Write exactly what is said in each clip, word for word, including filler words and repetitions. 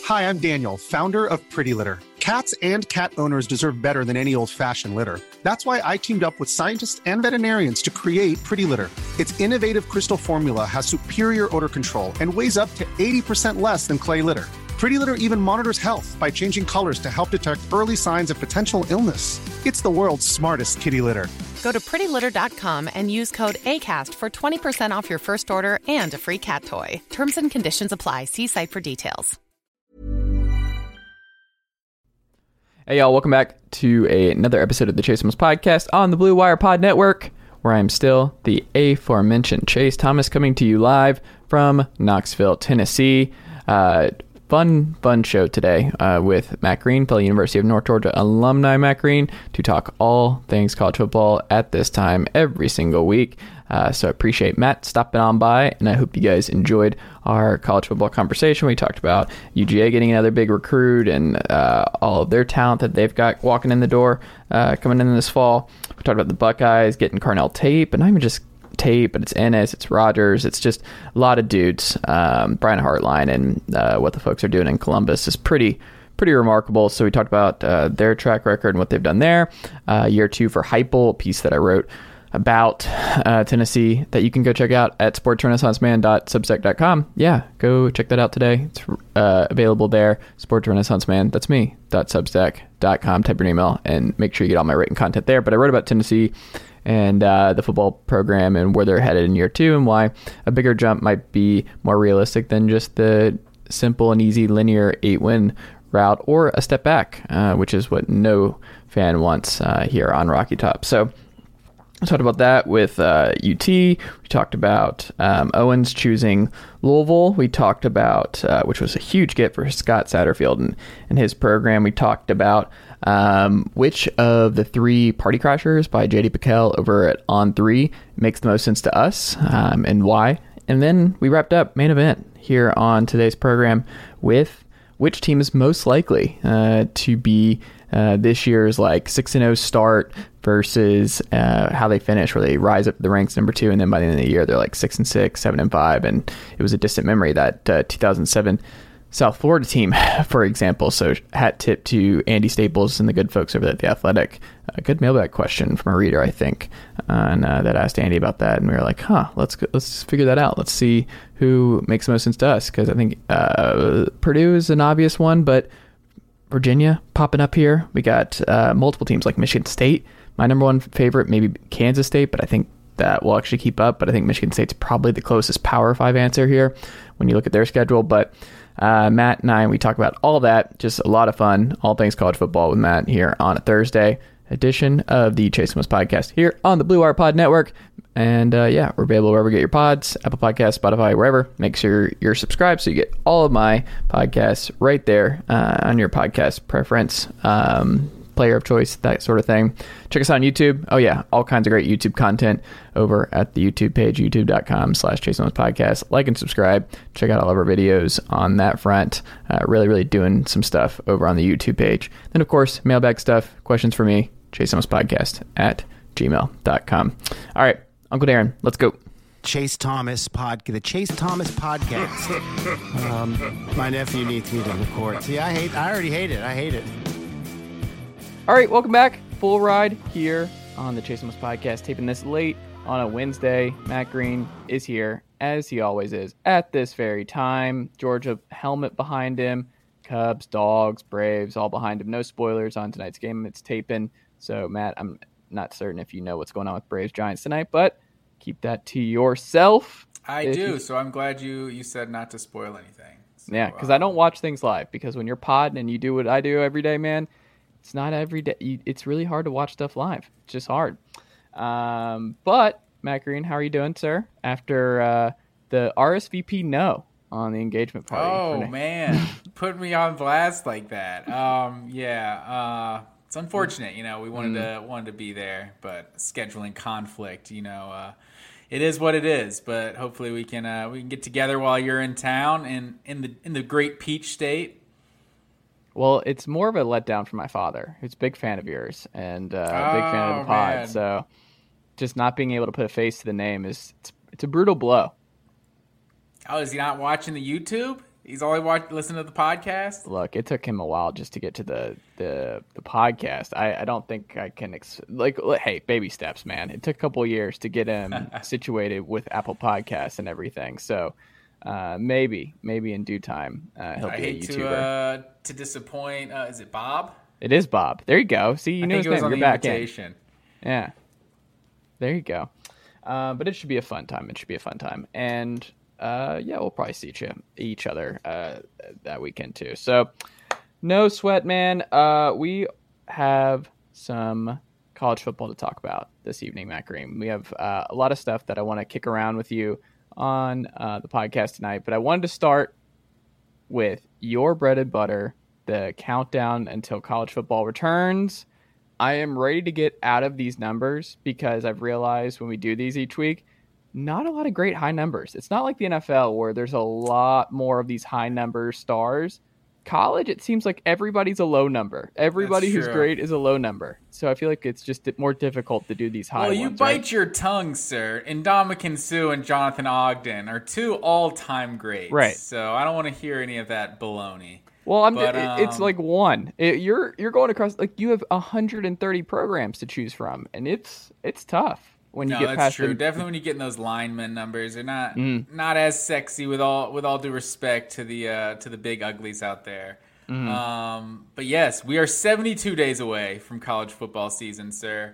Hi, I'm Daniel, founder of Pretty Litter. Cats and cat owners deserve better than any old-fashioned litter. That's why I teamed up with scientists and veterinarians to create Pretty Litter. Its innovative crystal formula has superior odor control and weighs up to eighty percent less than clay litter. Pretty Litter even monitors health by changing colors to help detect early signs of potential illness. It's the world's smartest kitty litter. Go to pretty litter dot com and use code ACAST for twenty percent off your first order and a free cat toy. Terms and conditions apply. See site for details. Hey, y'all. Welcome back to a, another episode of the Chase Thomas Podcast on the Blue Wire Pod Network, where I'm still the aforementioned Chase Thomas, coming to you live from Knoxville, Tennessee. Uh, Fun, fun show today uh, with Matt Green, fellow University of North Georgia alumni Matt Green, to talk all things college football at this time every single week. Uh, so I appreciate Matt stopping on by, and I hope you guys enjoyed our college football conversation. We talked about U G A getting another big recruit and uh, all of their talent that they've got walking in the door uh, coming in this fall. We talked about the Buckeyes getting Carnell Tate, but not even just Tate, but it's Ennis, it's Rogers, it's just a lot of dudes. Um, Brian Hartline and uh, what the folks are doing in Columbus is pretty pretty remarkable. So we talked about uh, their track record and what they've done there. Uh, year two for Heupel, a piece that I wrote about uh, Tennessee that you can go check out at sports renaissance man dot substack dot com. Yeah, go check that out today. It's uh, available there. Sports Renaissance Man, that's me, .substack dot com. Type your email and make sure you get all my written content there. But I wrote about Tennessee and uh, the football program and where they're headed in year two and why a bigger jump might be more realistic than just the simple and easy linear eight-win route or a step back, uh, which is what no fan wants uh, here on Rocky Top. So I talked about that with uh, U T. We talked about um, Owens choosing Louisville. We talked about, uh, which was a huge get for Scott Satterfield and, and his program. We talked about um, which of the three Party Crashers by J D Pickell over at On three makes the most sense to us um, and why. And then we wrapped up main event here on today's program with which team is most likely uh, to be uh, this year's like six and oh start versus uh, how they finish, where they rise up the ranks number two, and then by the end of the year they're like six and six, seven and five, and it was a distant memory, that uh, two thousand seven South Florida team, for example. So hat tip to Andy Staples and the good folks over at The Athletic. A good mailbag question from a reader, I think, and uh, that asked Andy about that, and we were like, huh, let's go, let's figure that out. Let's see who makes the most sense to us, because I think uh, Purdue is an obvious one, but Virginia popping up here. We got uh, multiple teams like Michigan State. My number one favorite, maybe Kansas State, but I think that will actually keep up. But I think Michigan State's probably the closest Power Five answer here when you look at their schedule. But uh, Matt and I, we talk about all that. Just a lot of fun. All things college football with Matt here on a Thursday edition of the Chase Thomas Podcast here on the Blue Wire Pod Network. And uh, yeah, we're available wherever you get your pods, Apple Podcasts, Spotify, wherever. Make sure you're subscribed so you get all of my podcasts right there uh, on your podcast preference. Um, player of choice, that sort of thing. Check us out on YouTube. Oh yeah, all kinds of great YouTube content over at the YouTube page, youtube.com slash Chase Thomas Podcast. Like and subscribe. Check out all of our videos on that front. Uh, really, really doing some stuff over on the YouTube page. Then, of course, mailbag stuff, questions for me, Chase Thomas Podcast at gmail dot com. All right, Uncle Darren, let's go. Chase Thomas pod, the Chase Thomas Podcast. um, my nephew needs me to record. See, I hate. I already hate it. I hate it. All right, welcome back. Full ride here on the Chase Thomas Podcast. Taping this late on a Wednesday. Matt Green is here, as he always is, at this very time. Georgia helmet behind him. Cubs, Dogs, Braves, all behind him. No spoilers on tonight's game. It's taping. So, Matt, I'm not certain if you know what's going on with Braves Giants tonight, but keep that to yourself. I do, you... so I'm glad you, you said not to spoil anything. So, yeah, because um... I don't watch things live, because when you're podding and you do what I do every day, man, it's not every day. You, it's really hard to watch stuff live. It's just hard. Um, but, Matt Green, how are you doing, sir, after uh, the R S V P no on the engagement party? Oh, man. Put me on blast like that. Um, yeah, uh, it's unfortunate. You know, we wanted mm. to wanted to be there, but scheduling conflict, you know, uh, it is what it is. But hopefully we can uh, we can get together while you're in town and in the in the great Peach State. Well, it's more of a letdown for my father, who's a big fan of yours and uh, a oh, big fan of the pod. Man. So just not being able to put a face to the name is it's, it's a brutal blow. Oh, is he not watching the YouTube? He's only watched, listened to the podcast. Look, it took him a while just to get to the the, the podcast. I, I don't think I can ex- like. Hey, baby steps, man. It took a couple of years to get him situated with Apple Podcasts and everything. So uh, maybe, maybe in due time, uh, he'll I be hate a YouTuber. to uh, to disappoint. Uh, is it Bob? It is Bob. There you go. See, you I know think his it was name. on You're the back invitation. in. Yeah. There you go. Uh, but it should be a fun time. It should be a fun time. And uh, yeah, we'll probably see each, each other uh, that weekend too. So no sweat, man. Uh, we have some college football to talk about this evening, Matt Green. We have uh, a lot of stuff that I want to kick around with you on uh, the podcast tonight. But I wanted to start with your bread and butter, the countdown until college football returns. I am ready to get out of these numbers because I've realized when we do these each week, not a lot of great high numbers. It's not like the N F L where there's a lot more of these high number stars. College, it seems like everybody's a low number. Everybody who's great is a low number. So I feel like it's just more difficult to do these high well, ones. Well, you bite right? your tongue, sir. Ndamukong Suh and Jonathan Ogden are two all-time greats. Right. So I don't want to hear any of that baloney. Well, I'm. But, it, um, it's like one. It, you're you're going across like you have one hundred thirty programs to choose from, and it's it's tough when you no, get that's past. true. The, Definitely when you get in those lineman numbers, they're not Mm. not as sexy. With all with all due respect to the uh, to the big uglies out there. Mm. Um, but yes, we are seventy-two days away from college football season, sir,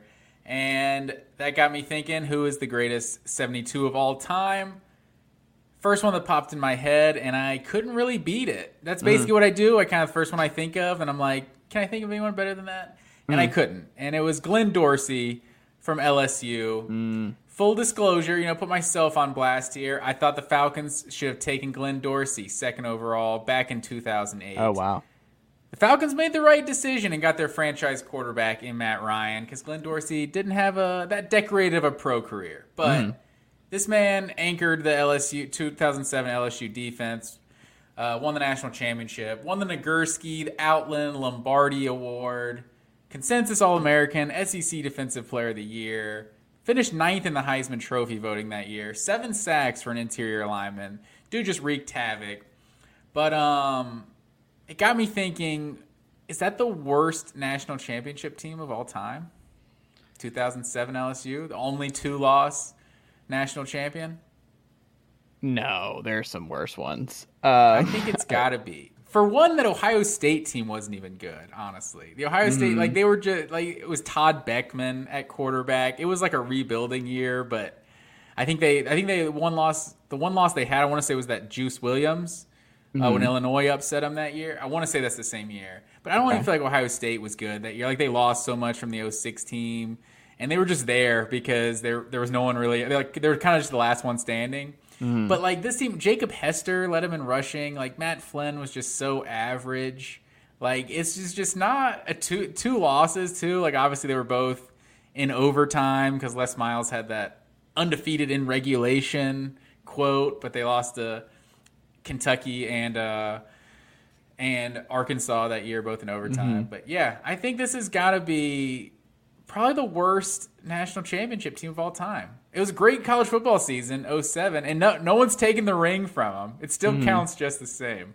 and that got me thinking: who is the greatest seventy-two of all time? First one that popped in my head, and I couldn't really beat it. That's basically mm. what I do. I kind of first one I think of, and I'm like, can I think of anyone better than that? And mm. I couldn't. And it was Glenn Dorsey from L S U. Mm. Full disclosure, you know, put myself on blast here. I thought the Falcons should have taken Glenn Dorsey second overall back in two thousand eight. Oh, wow. The Falcons made the right decision and got their franchise quarterback in Matt Ryan because Glenn Dorsey didn't have a that decorated of a pro career. But mm. this man anchored the L S U two thousand seven L S U defense, uh, won the national championship, won the Nagurski, the Outland Lombardi Award, consensus All-American, S E C Defensive Player of the Year, finished ninth in the Heisman Trophy voting that year, seven sacks for an interior lineman. Dude just wreaked havoc. But um, it got me thinking, is that the worst national championship team of all time? two thousand seven L S U, the only two-loss national champion? No, there's some worse ones. Uh, I think it's got to be. For one, that Ohio State team wasn't even good, honestly. The Ohio State, mm. like, they were just, like, it was Todd Beckman at quarterback. It was like a rebuilding year, but I think they, I think they, one loss, the one loss they had, I want to say was that Juice Williams, mm. uh, when Illinois upset them that year. I want to say that's the same year. But I don't okay. even feel like Ohio State was good that year. Like, they lost so much from the oh six team, and they were just there because there, there was no one really, like, they were kind of just the last one standing. Mm. But, like, this team, Jacob Hester led him in rushing. Like, Matt Flynn was just so average. Like, it's just, just not a two two losses, too. Like, obviously they were both in overtime because Les Miles had that undefeated in regulation quote, but they lost to Kentucky and uh, and Arkansas that year, both in overtime. Mm-hmm. But, yeah, I think this has got to be probably the worst national championship team of all time. It was a great college football season, oh seven, and no no one's taken the ring from them. It still mm. counts just the same.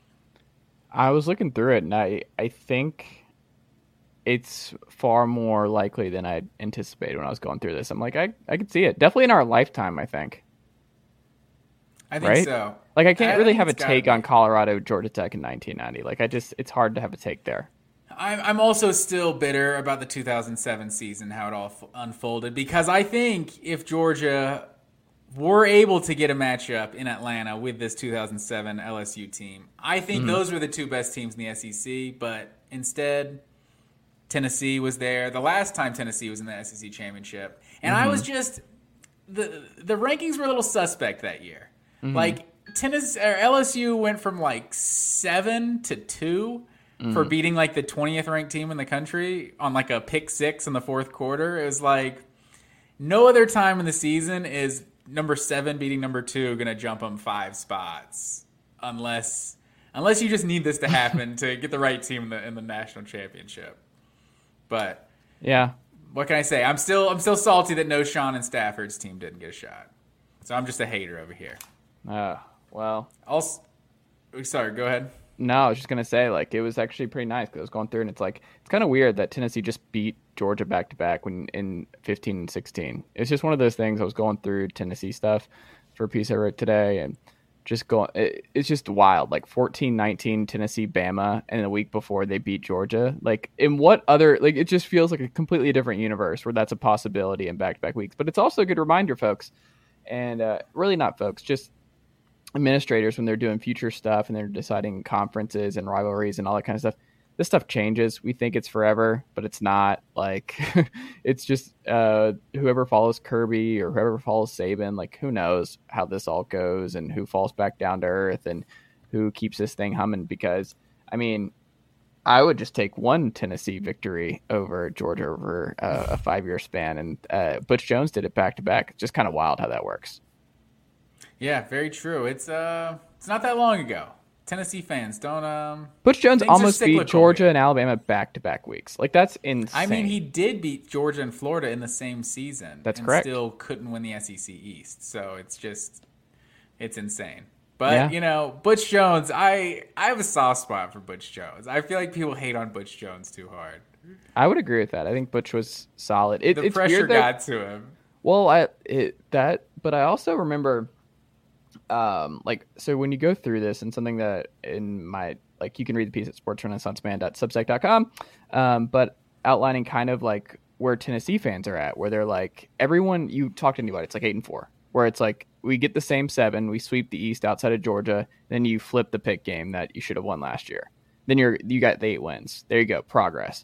I was looking through it, and I, I think it's far more likely than I anticipated when I was going through this. I'm like, I, I could see it. Definitely in our lifetime, I think. I think right? so. Like, I can't I really have a be. take on Colorado, Georgia Tech in nineteen ninety. Like, I just, it's hard to have a take there. I'm also still bitter about the two thousand seven season, how it all unfolded, because I think if Georgia were able to get a matchup in Atlanta with this two thousand seven L S U team, I think mm-hmm. those were the two best teams in the S E C, but instead Tennessee was there. The last time Tennessee was in the S E C championship, and mm-hmm. I was just the the rankings were a little suspect that year. Mm-hmm. Like Tennessee or L S U went from like seven to two. Mm. For beating like the twentieth ranked team in the country on like a pick six in the fourth quarter. It was like no other time in the season is number seven beating number two going to jump them five spots unless unless you just need this to happen to get the right team in the in the national championship. But yeah, what can I say? I'm still I'm still salty that no Sean and Stafford's team didn't get a shot. So I'm just a hater over here. Uh, well, also. Sorry, go ahead. No, I was just gonna say, like, it was actually pretty nice because I was going through and it's like it's kind of weird that Tennessee just beat Georgia back to back when in fifteen and sixteen. It's just one of those things. I was going through Tennessee stuff for a piece I wrote today and just going. It, it's just wild. Like fourteen nineteen Tennessee Bama, and the week before they beat Georgia. Like in what other? Like it just feels like a completely different universe where that's a possibility in back to back weeks. But it's also a good reminder, folks, and uh, really not folks, just administrators when they're doing future stuff and they're deciding conferences and rivalries and all that kind of stuff. This stuff changes. We think it's forever, but it's not. Like it's just uh, whoever follows Kirby or whoever follows Saban, like who knows how this all goes and who falls back down to earth and who keeps this thing humming. Because I mean, I would just take one Tennessee victory over Georgia over uh, a five-year span, and uh, Butch Jones did it back to back. It's just kind of wild how that works. Yeah, very true. It's uh, it's not that long ago. Tennessee fans don't um. Butch Jones almost beat Georgia and Alabama back to back weeks. Like that's insane. I mean, he did beat Georgia and Florida in the same season. That's and correct. Still couldn't win the S E C East. So it's just, it's insane. But Yeah. you know, Butch Jones, I I have a soft spot for Butch Jones. I feel like people hate on Butch Jones too hard. I would agree with that. I think Butch was solid. It, The it's pressure weird that, got to him. Well, I it, that, but I also remember, um, like so when you go through this, and something that in my like you can read the piece at sports renaissance man dot substack dot com, um, but outlining kind of like where Tennessee fans are at, where they're like everyone you talk to anybody, it's like eight and four, where it's like we get the same seven, we sweep the East outside of Georgia, then you flip the pick game that you should have won last year, then you're you got the eight wins. There you go, progress.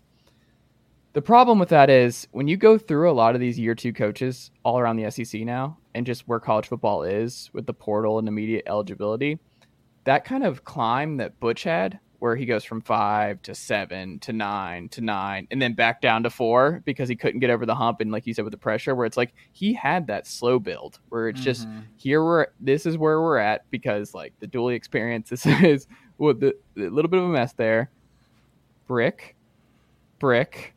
The problem with that is when you go through a lot of these year two coaches all around the S E C now and just where college football is with the portal and immediate eligibility, that kind of climb that Butch had where he goes from five to seven to nine to nine and then back down to four because he couldn't get over the hump. And like you said, with the pressure where it's like he had that slow build where it's just Mm-hmm. here we're this is where we're at because like the Dooley experience this is well, the, a little bit of a mess there. Brick, brick.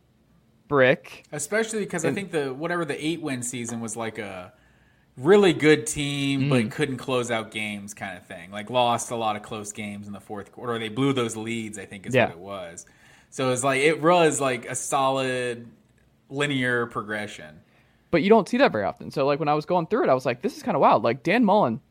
brick. Especially because I think the whatever the eight win season was like a really good team, Mm. but couldn't close out games kind of thing. Like lost a lot of close games in the fourth quarter. Or they blew those leads, I think is Yeah. what it was. So it was like it was like a solid linear progression. But you don't see that very often. So like when I was going through it, I was like, this is kind of wild. Like Dan Mullen,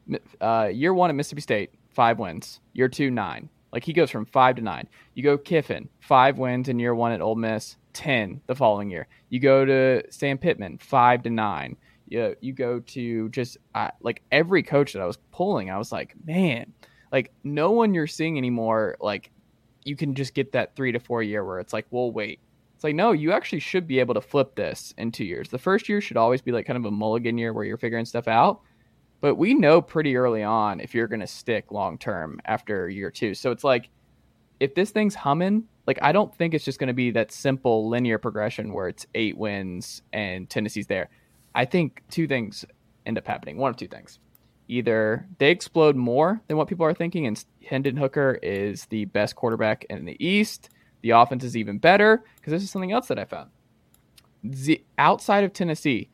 uh, year one at Mississippi State, five wins. Year two, nine. Like he goes from five to nine. You go Kiffin, five wins in year one at Ole Miss, ten the following year. You go to Sam Pittman, five to nine. You, you go to just uh, like every coach that I was pulling, I was like, man, like no one you're seeing anymore. Like you can just get that three to four year where it's like, well, wait. It's like, no, you actually should be able to flip this in two years. The first year should always be like kind of a mulligan year where you're figuring stuff out. But we know pretty early on if you're going to stick long term after year two. So it's like, if this thing's humming, like I don't think it's just going to be that simple linear progression where it's eight wins and Tennessee's there. I think two things end up happening. One of two things. Either they explode more than what people are thinking, and Hendon Hooker is the best quarterback in the East. The offense is even better, because this is something else that I found. The, outside of Tennessee,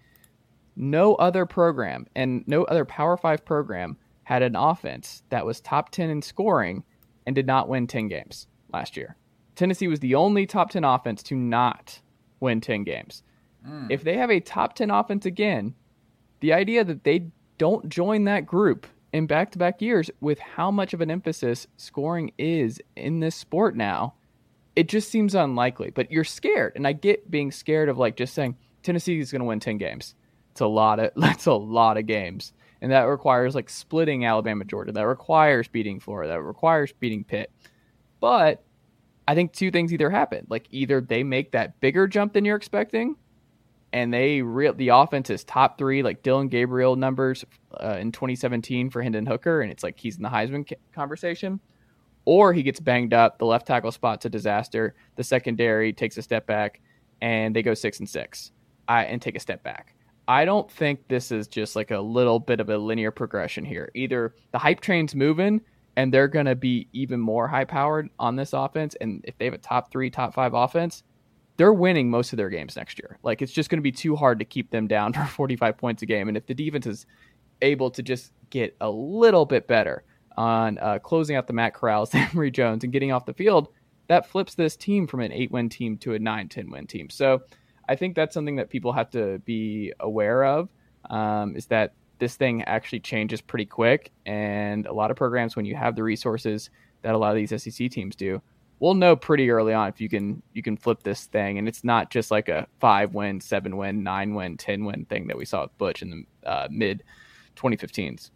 no other program and no other Power Five program had an offense that was top ten in scoring and did not win ten games last year. Tennessee was the only top ten offense to not win ten games. Mm. If they have a top ten offense again, the idea that they don't join that group in back-to-back years with how much of an emphasis scoring is in this sport now, it just seems unlikely. But you're scared, and I get being scared of like just saying Tennessee is going to win ten games. It's a lot of that's a lot of games, and that requires like splitting Alabama, Georgia. That requires beating Florida. That requires beating Pitt. But I think two things either happen. Like either they make that bigger jump than you're expecting, and they real the offense is top three, like Dylan Gabriel numbers uh, in twenty seventeen for Hendon Hooker, and it's like he's in the Heisman conversation. Or he gets banged up, the left tackle spot's a disaster, the secondary takes a step back, and they go six and six I, and take a step back. I don't think this is just like a little bit of a linear progression here. Either the hype train's moving, and they're going to be even more high-powered on this offense, and if they have a top three, top five offense, they're winning most of their games next year. Like, it's just going to be too hard to keep them down for forty-five points a game, and if the defense is able to just get a little bit better, on uh, closing out the Matt Corrals, Emory Jones, and getting off the field, that flips this team from an eight-win team to a nine ten win team. So I think that's something that people have to be aware of, um, is that this thing actually changes pretty quick. And a lot of programs, when you have the resources that a lot of these S E C teams do, we'll know pretty early on if you can you can flip this thing. And it's not just like a five-win, seven-win, nine-win, ten-win thing that we saw with Butch in the uh, mid twenty fifteens.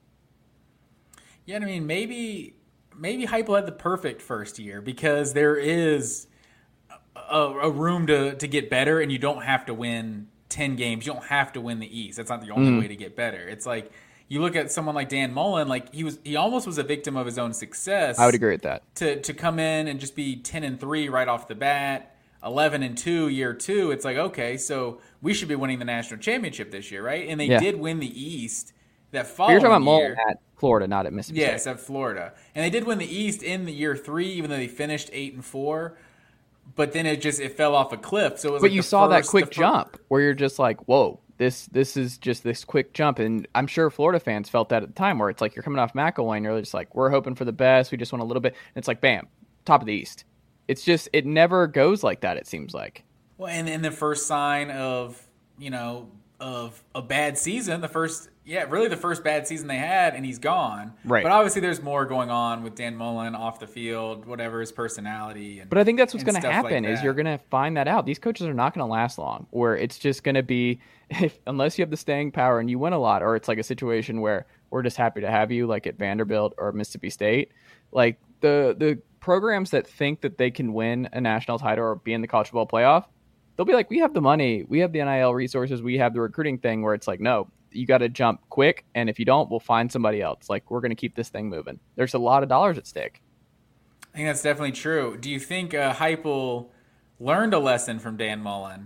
Yeah, I mean, maybe maybe Heupel had the perfect first year because there is a, a room to, to get better, and you don't have to win ten games. You don't have to win the East. That's not the only mm. way to get better. It's like you look at someone like Dan Mullen, like he was he almost was a victim of his own success. I would agree with that. To to come in and just be ten and three right off the bat, eleven and two year two. It's like, okay, so we should be winning the national championship this year, right? And they yeah. did win the East that following year. You're talking about year. Mullen at Florida, not at Mississippi Yes, State. at Florida. And they did win the East in the year three, even though they finished eight and four. But then it just it fell off a cliff. So it was but like you the saw first, that quick fir- jump where you're just like, whoa, this this is just this quick jump. And I'm sure Florida fans felt that at the time, where it's like you're coming off McElwain, and you're just like, we're hoping for the best. We just want a little bit. And it's like, bam, top of the East. It's just, it never goes like that, it seems like. Well, and, and the first sign of, you know, of a bad season, the first, yeah, really the first bad season they had, and he's gone. Right. But obviously there's more going on with Dan Mullen off the field, whatever his personality. And, but I think that's what's going to like happen is you're going to find that out. These coaches are not going to last long, where it's just going to be, if, unless you have the staying power and you win a lot, or it's like a situation where we're just happy to have you, like at Vanderbilt or Mississippi State. Like the the programs that think that they can win a national title or be in the college football playoff, they'll be like, we have the money, we have the N I L resources, we have the recruiting thing, where it's like, no, you got to jump quick. And if you don't, we'll find somebody else. Like, we're going to keep this thing moving. There's a lot of dollars at stake. I think that's definitely true. Do you think uh, Heupel learned a lesson from Dan Mullen?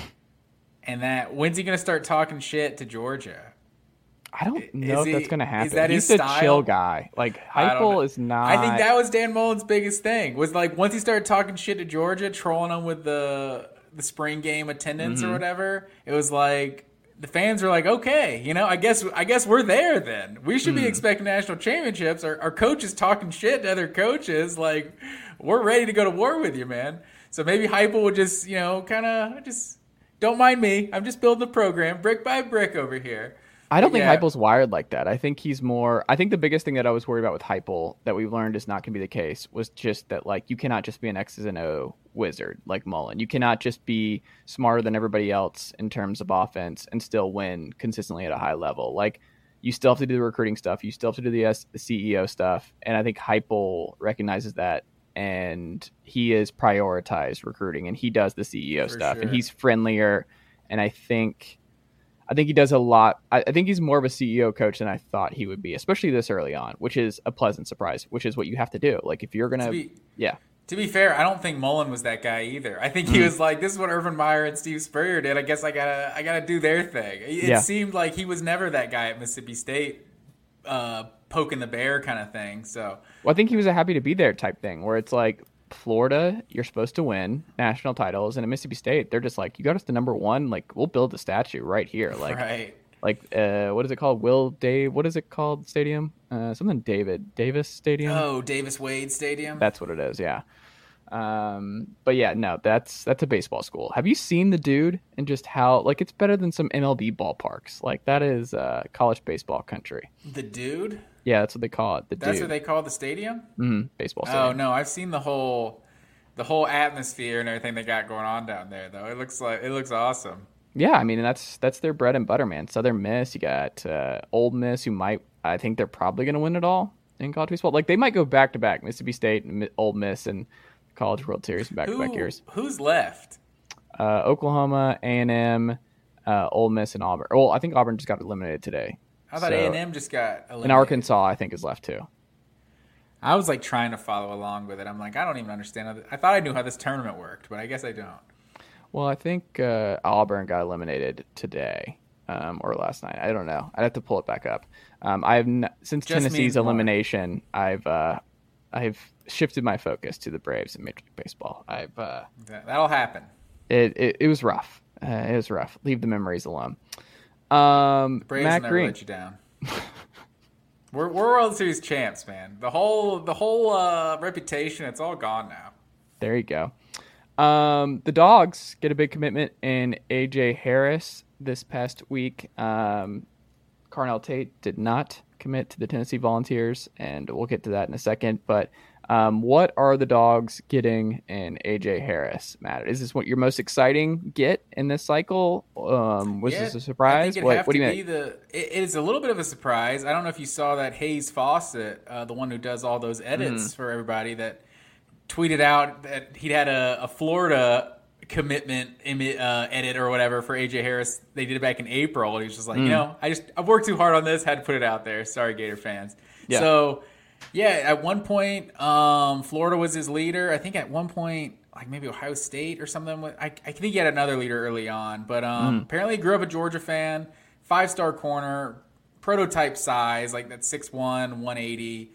And that, when's he going to start talking shit to Georgia? I don't know is if he, that's going to happen. Is that He's his a style? chill guy. Like, Heupel is not. I think that was Dan Mullen's biggest thing. Was like once he started talking shit to Georgia, trolling them with the the spring game attendance mm-hmm. or whatever. It was like the fans were like, okay, you know, I guess I guess we're there then. We should mm. be expecting national championships. Our, our coaches talking shit to other coaches. Like, we're ready to go to war with you, man. So maybe Heupel would just, you know, kind of just don't mind me. I'm just building the program brick by brick over here. I don't yeah. think Heupel's wired like that. I think he's more. I think the biggest thing that I was worried about with Heupel that we've learned is not going to be the case was just that, like, you cannot just be an X's and O wizard like Mullen. You cannot just be smarter than everybody else in terms of offense and still win consistently at a high level. Like, you still have to do the recruiting stuff. You still have to do the, S, the C E O stuff. And I think Heupel recognizes that, and he is prioritized recruiting, and he does the C E O For stuff, sure. and he's friendlier. And I think. I think he does a lot. I, I think he's more of a C E O coach than I thought he would be, especially this early on, which is a pleasant surprise, which is what you have to do. Like, if you're going to, yeah. To be fair, I don't think Mullen was that guy either. I think he mm. was like, this is what Urban Meyer and Steve Spurrier did. I guess I gotta, I gotta do their thing. It yeah. seemed like he was never that guy at Mississippi State, uh, poking the bear kind of thing. So, well, I think he was a happy to be there type thing, where it's like, Florida, you're supposed to win national titles, and at Mississippi State, they're just like, you got us to number one, like, we'll build a statue right here, like, right. like, uh, what is it called? Will Dave? What is it called? Stadium? Uh, something David Davis Stadium. Oh, Davis Wade Stadium. That's what it is. Yeah. Um, but yeah, no, that's that's a baseball school. Have you seen the dude and just how, like, it's better than some M L B ballparks? Like, that is uh, college baseball country. The dude. Yeah, that's what they call it. The That's dude. what they call the stadium? Mm-hmm. Baseball stadium. Oh, no, I've seen the whole the whole atmosphere and everything they got going on down there, though. It looks like it looks awesome. Yeah, I mean, that's that's their bread and butter, man. Southern Miss, you got uh, Old Miss, who might, I think they're probably going to win it all in college baseball. Like, they might go back-to-back, Mississippi State and Old Miss and College World Series in back-to-back Who, years. Who's left? Uh, Oklahoma, A and M, uh, Ole Miss, and Auburn. Well, I think Auburn just got eliminated today. I thought so, A and M just got eliminated. And Arkansas, I think, is left too. I was like trying to follow along with it. I'm like, I don't even understand. How th- I thought I knew how this tournament worked, but I guess I don't. Well, I think uh, Auburn got eliminated today um, or last night. I don't know. I'd have to pull it back up. Um, I've n- since Just Tennessee's means more. elimination, I've uh, I've shifted my focus to the Braves in Major League Baseball. I've uh, That- That'll happen. it, it it was rough. Uh, it was rough. Leave the memories alone. Um, The Braves Matt will never Green. let you down. We're, we're World Series champs, man. The whole the whole uh, reputation, it's all gone now. There you go. Um, the Dogs get a big commitment in A J Harris this past week. Um, Carnell Tate did not commit to the Tennessee Volunteers, and we'll get to that in a second. But um, what are the Dogs getting in A J Harris, Matt? Is this what your most exciting get in this cycle? Um, was yeah, this a surprise? What, what do you think? The, it, it's a little bit of a surprise. I don't know if you saw that Hayes Fawcett, uh, the one who does all those edits mm. for everybody, that tweeted out that he'd had a, a Florida commitment uh, edit or whatever for A J Harris. They did it back in April. He was just like, mm. you know, I just I've worked too hard on this, had to put it out there. Sorry, Gator fans. Yeah. So, yeah, at one point, um, Florida was his leader. I think at one point, like maybe Ohio State or something. I, I think he had another leader early on. But um, mm. apparently he grew up a Georgia fan, five-star corner, prototype size, like that six one, one eighty.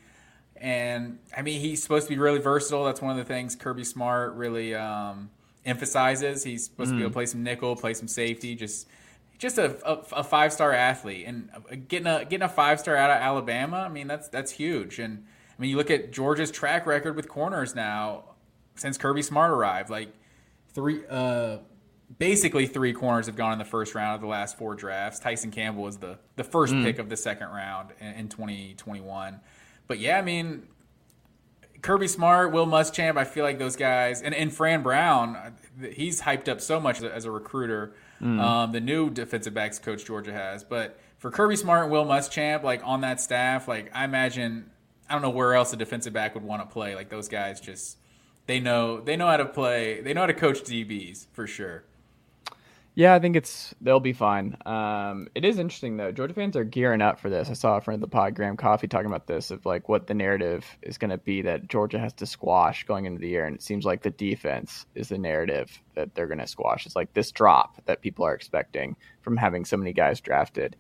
And, I mean, he's supposed to be really versatile. That's one of the things Kirby Smart really um, – emphasizes. He's supposed mm. to be able to play some nickel, play some safety, just just a, a, a five-star athlete. And getting a getting a five-star out of Alabama, I mean, that's that's huge. And, I mean, you look at Georgia's track record with corners now since Kirby Smart arrived. Like, three, uh, basically three corners have gone in the first round of the last four drafts. Tyson Campbell was the, the first mm. pick of the second round in, in twenty twenty-one. But, yeah, I mean – Kirby Smart, Will Muschamp, I feel like those guys, and, and Fran Brown, he's hyped up so much as a, as a recruiter, mm. um, the new defensive backs coach Georgia has. But for Kirby Smart and Will Muschamp, like on that staff, like I imagine, I don't know where else a defensive back would want to play. Like those guys just, they know they know how to play, they know how to coach D Bs for sure. Yeah, I think it's they'll be fine. Um, it is interesting though. Georgia fans are gearing up for this. I saw a friend of the pod, Graham Coffey, talking about this of like what the narrative is going to be that Georgia has to squash going into the year, and it seems like the defense is the narrative that they're going to squash. It's like this drop that people are expecting from having so many guys drafted.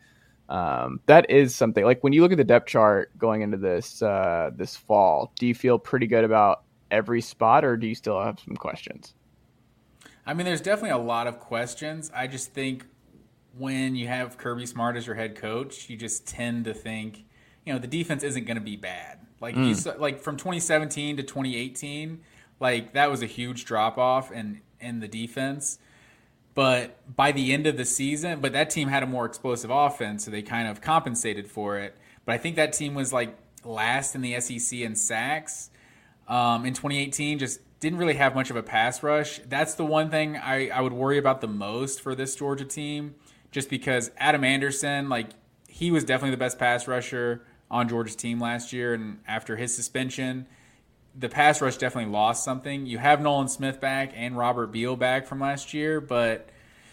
Um, that is something. Like when you look at the depth chart going into this uh, this fall, do you feel pretty good about every spot, or do you still have some questions? I mean, there's definitely a lot of questions. I just think when you have Kirby Smart as your head coach, you just tend to think, you know, the defense isn't going to be bad. Like, mm. you saw, like from twenty seventeen to twenty eighteen, like that was a huge drop off in in the defense. But by the end of the season, but that team had a more explosive offense, so they kind of compensated for it. But I think that team was like last in the S E C in sacks um, in twenty eighteen. Just didn't really have much of a pass rush. That's the one thing I, I would worry about the most for this Georgia team, just because Adam Anderson, like he was definitely the best pass rusher on Georgia's team last year, and after his suspension, the pass rush definitely lost something. You have Nolan Smith back and Robert Beal back from last year, but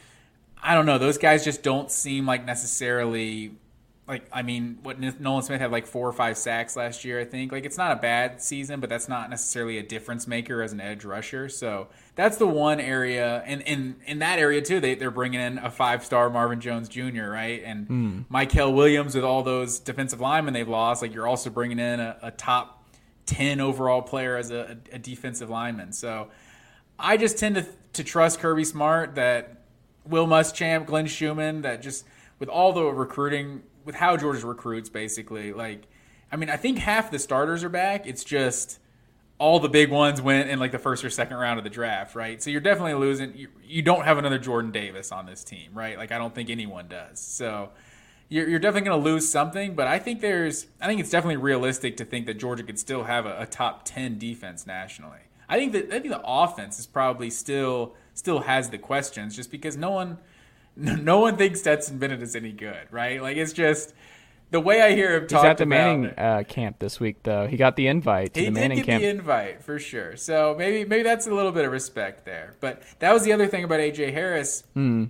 I don't know. Those guys just don't seem like necessarily like, I mean, what Nolan Smith had like four or five sacks last year, I think. Like, it's not a bad season, but that's not necessarily a difference maker as an edge rusher. So that's the one area. And in, in that area, too, they, they're bringing in a five-star Marvin Jones Junior, right? And mm. Michael Williams with all those defensive linemen they've lost. Like, you're also bringing in a, a top ten overall player as a, a defensive lineman. So I just tend to to trust Kirby Smart, that Will Muschamp, Glenn Schumann, that just with all the recruiting – with how Georgia recruits, basically, like, I mean, I think half the starters are back. It's just all the big ones went in like the first or second round of the draft, right? So you're definitely losing. You, you don't have another Jordan Davis on this team, right? Like, I don't think anyone does. So you're, you're definitely going to lose something. But I think there's, I think it's definitely realistic to think that Georgia could still have a, a top ten defense nationally. I think that I think the offense is probably still still has the questions, just because no one. No one thinks Stetson Bennett is any good, right? Like, it's just the way I hear him talk about. He's at the Manning uh, camp this week, though. He got the invite to he the Manning camp. He did get the invite, for sure. So maybe maybe that's a little bit of respect there. But that was the other thing about A J Harris mm.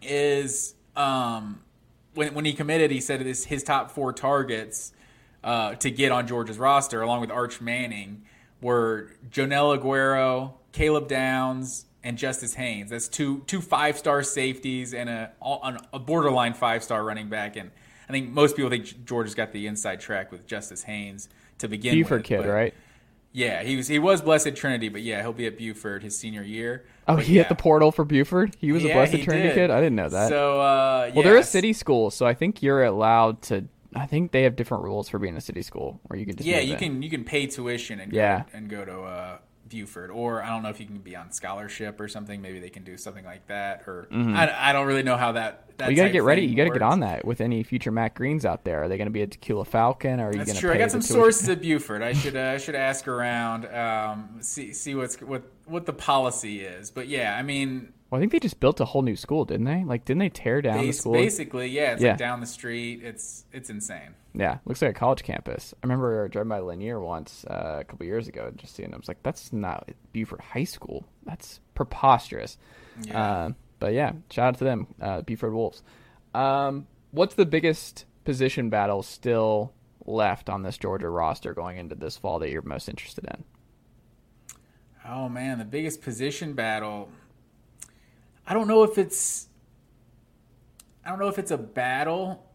is um, when when he committed, he said his, his top four targets uh, to get on Georgia's roster, along with Arch Manning, were Jonell Aguero, Caleb Downs, and Justice Haynes. That's two two five-star safeties and a a borderline five-star running back. And I think most people think Georgia's got the inside track with Justice Haynes to begin Buford with. kid, but right? Yeah, he was he was Blessed Trinity, but yeah, he'll be at Buford his senior year. Oh, but he yeah. hit the portal for Buford? He was yeah, a Blessed Trinity did. kid? I didn't know that. So, uh, well, yes. they're a city school, so I think you're allowed to I think they have different rules for being a city school, where you can just yeah, move you in. can you can pay tuition and Yeah. go, and go to uh, Buford, or I don't know if you can be on scholarship or something. Maybe they can do something like that, or I, I don't really know how that. that Well, you got to type get ready. thing You got to get works. on that with any future Matt Greens out there. Are they going to be a Tequila Falcon, or are you going That's to true. pay I got the some tuition? sources at Buford. I should uh, I should ask around, um, see see what's what what the policy is. But yeah, I mean. Well, I think they just built a whole new school, didn't they? Like, didn't they tear down the Bas- school? Basically, yeah, it's Yeah. like down the street. It's it's insane. Yeah, looks like a college campus. I remember driving by Lanier once uh, a couple years ago, and just seeing it. I was like, that's not Buford High School. That's preposterous. Yeah. Uh, but yeah, shout out to them, uh, Buford Wolves. Um, what's the biggest position battle still left on this Georgia roster going into this fall that you're most interested in? Oh man, the biggest position battle. I don't know if it's. I don't know if it's a battle,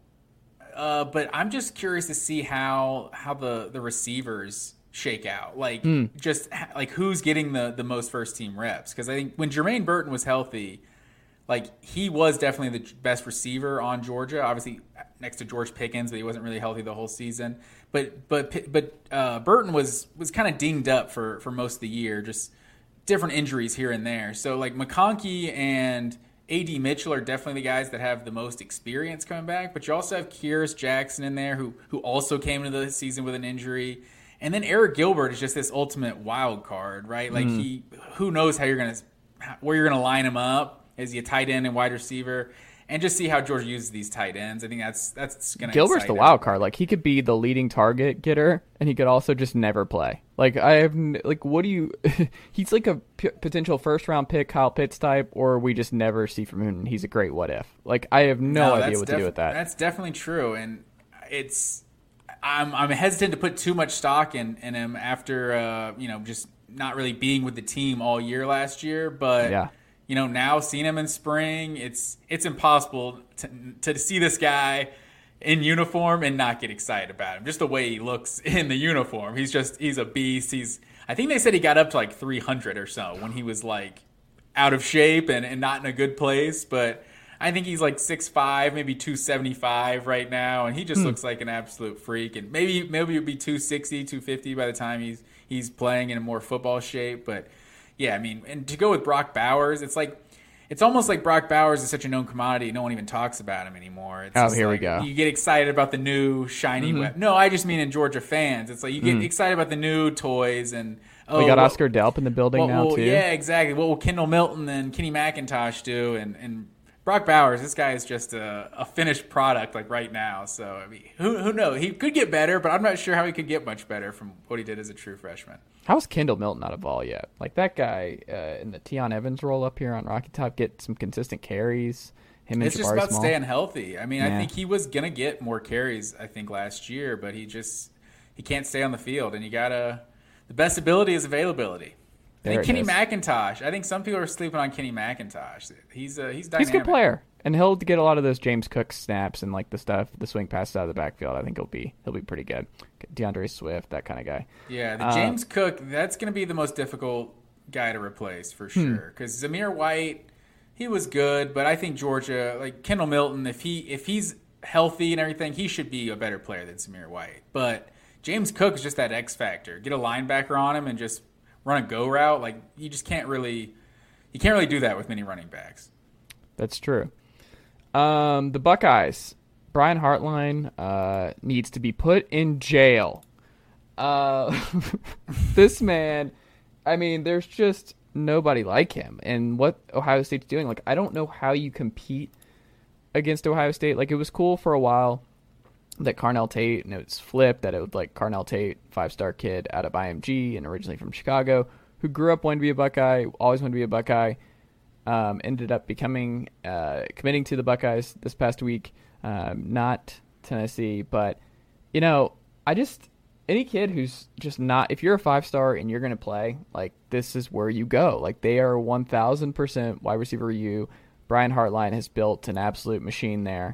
uh, but I'm just curious to see how how the, the receivers shake out. Like just like who's getting the, the most first team reps, because I think when Jermaine Burton was healthy, like he was definitely the best receiver on Georgia. Obviously next to George Pickens, but he wasn't really healthy the whole season. But but but uh, Burton was was kind of dinged up for for most of the year, just different injuries here and there. So like McConkey and A D Mitchell are definitely the guys that have the most experience coming back, but you also have Kyrus Jackson in there who who also came into the season with an injury. And then Eric Gilbert is just this ultimate wild card, right? Like mm. he who knows how you're going to where you're going to line him up. Is he a tight end and wide receiver? And just see how Georgia uses these tight ends. I think that's that's going to Gilbert's the wild card. Like he could be the leading target getter, and he could also just never play. Like I have, like what do you? He's like a p- potential first round pick, Kyle Pitts type, or we just never see from him. And he's a great what if. Like I have no, no idea what def- to do with that. That's definitely true, and it's I'm I'm hesitant to put too much stock in in him after uh, you know just not really being with the team all year last year, but yeah. You know, now seeing him in spring, it's it's impossible to, to see this guy in uniform and not get excited about him. Just the way he looks in the uniform, he's just he's a beast. He's I think they said he got up to like three hundred or so when he was like out of shape and, and not in a good place. But I think he's like six five, maybe two seventy-five right now, and he just hmm. looks like an absolute freak. And maybe maybe it'll be two sixty, two fifty by the time he's he's playing in a more football shape, but. Yeah, I mean, and to go with Brock Bowers, it's like it's almost like Brock Bowers is such a known commodity, no one even talks about him anymore. It's oh, here like, we go. You get excited about the new shiny mm-hmm. web. No, I just mean in Georgia fans. It's like you get mm. excited about the new toys and oh, we got what, Oscar Delp in the building what now will, too. Yeah, exactly. What will Kendall Milton and Kenny McIntosh do? And and Brock Bowers, this guy is just a, a finished product like right now. So I mean, who who knows? He could get better, but I'm not sure how he could get much better from what he did as a true freshman. How's Kendall Milton not a ball yet? Like that guy uh, in the Tion Evans role up here on Rocky Top get some consistent carries. Him and it's Jabari just about Small. staying healthy. I mean, yeah. I think he was gonna get more carries. I think last year, but he just he can't stay on the field, and you gotta the best ability is availability. I think Kenny is. McIntosh. I think some people are sleeping on Kenny McIntosh. He's uh, he's dynamic. He's a good player, and he'll get a lot of those James Cook snaps and like the stuff, the swing passes out of the backfield. I think he'll be he'll be pretty good. DeAndre Swift, that kind of guy. Yeah, the James uh, Cook, that's going to be the most difficult guy to replace for sure. Because hmm. Zamir White, he was good, but I think Georgia, like Kendall Milton, if he if he's healthy and everything, he should be a better player than Zamir White. But James Cook is just that X factor. Get a linebacker on him and just run a go route. Like you just can't really, you can't really do that with many running backs. That's true. Um, the Buckeyes. Brian Hartline uh, needs to be put in jail. Uh, this man, I mean, there's just nobody like him. And what Ohio State's doing, like, I don't know how you compete against Ohio State. Like, it was cool for a while that Carnell Tate, and it was flipped, that it was like Carnell Tate, five-star kid out of I M G and originally from Chicago, who grew up wanting to be a Buckeye, always wanted to be a Buckeye, um, ended up becoming, uh, committing to the Buckeyes this past week. Um, not Tennessee, but, you know, I just, any kid who's just not, if you're a five-star and you're going to play, like, this is where you go. Like, they are one thousand percent wide receiver U. Brian Hartline has built an absolute machine there,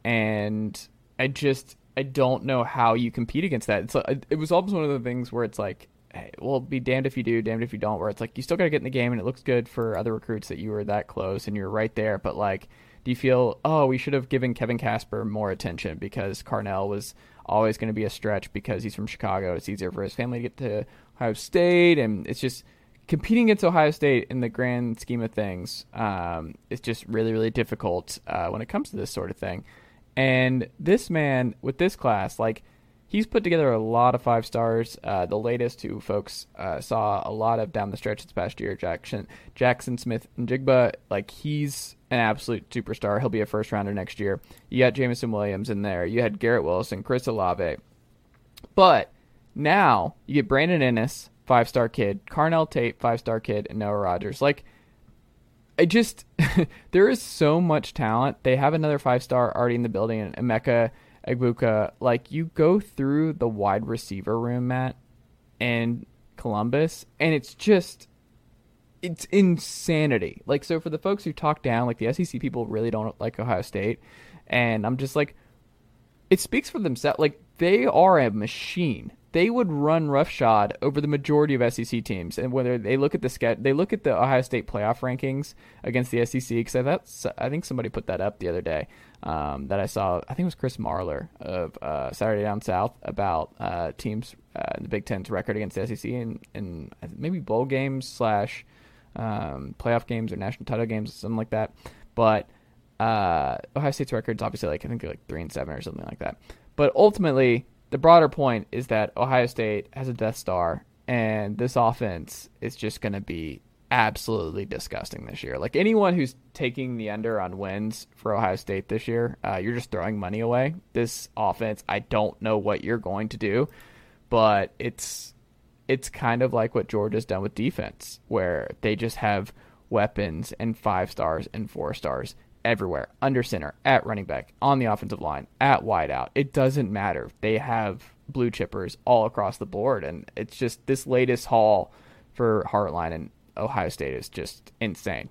and I just, I don't know how you compete against that. It's like, it was almost one of the things where it's like, hey, well, be damned if you do, damned if you don't, where it's like, you still got to get in the game, and it looks good for other recruits that you were that close and you're right there, but, like, Do you feel, oh, we should have given Kevin Casper more attention because Carnell was always going to be a stretch because he's from Chicago. It's easier for his family to get to Ohio State, and it's just competing against Ohio State in the grand scheme of things. Um, it's just really, really difficult uh, when it comes to this sort of thing. And this man with this class, like, he's put together a lot of five stars. Uh, the latest two folks uh, saw a lot of down the stretch this past year. Jackson, Jackson Smith and Jigba, like, he's an absolute superstar. He'll be a first rounder next year. You got Jameson Williams in there. You had Garrett Wilson, Chris Olave. But now you get Brandon Ennis, five star kid, Carnell Tate, five star kid, and Noah Rogers. Like, I just there is so much talent. They have another five star already in the building, and Emeka Egbuka. Like, you go through the wide receiver room, Matt, and Columbus, and it's just it's insanity. Like, so for the folks who talk down, like, the S E C people really don't like Ohio State, and I'm just like, it speaks for themselves. Like, they are a machine. They would run roughshod over the majority of S E C teams, and whether they look at the ske- they look at the Ohio State playoff rankings against the S E C, because I, I think somebody put that up the other day um, that I saw. I think it was Chris Marler of uh, Saturday Down South about uh, teams uh, in the Big Ten's record against the S E C and and maybe bowl games slash um, playoff games or national title games, something like that. But uh, Ohio State's record is obviously like I think they're like three and seven or something like that. But ultimately, the broader point is that Ohio State has a Death Star, and this offense is just going to be absolutely disgusting this year. Like, anyone who's taking the under on wins for Ohio State this year, uh, you're just throwing money away. This offense, I don't know what you're going to do, but it's it's kind of like what Georgia's done with defense, where they just have weapons and five stars and four stars everywhere, under center, at running back, on the offensive line, at wideout. It doesn't matter. They have blue chippers all across the board, and it's just this latest haul for Hartline and Ohio State is just insane.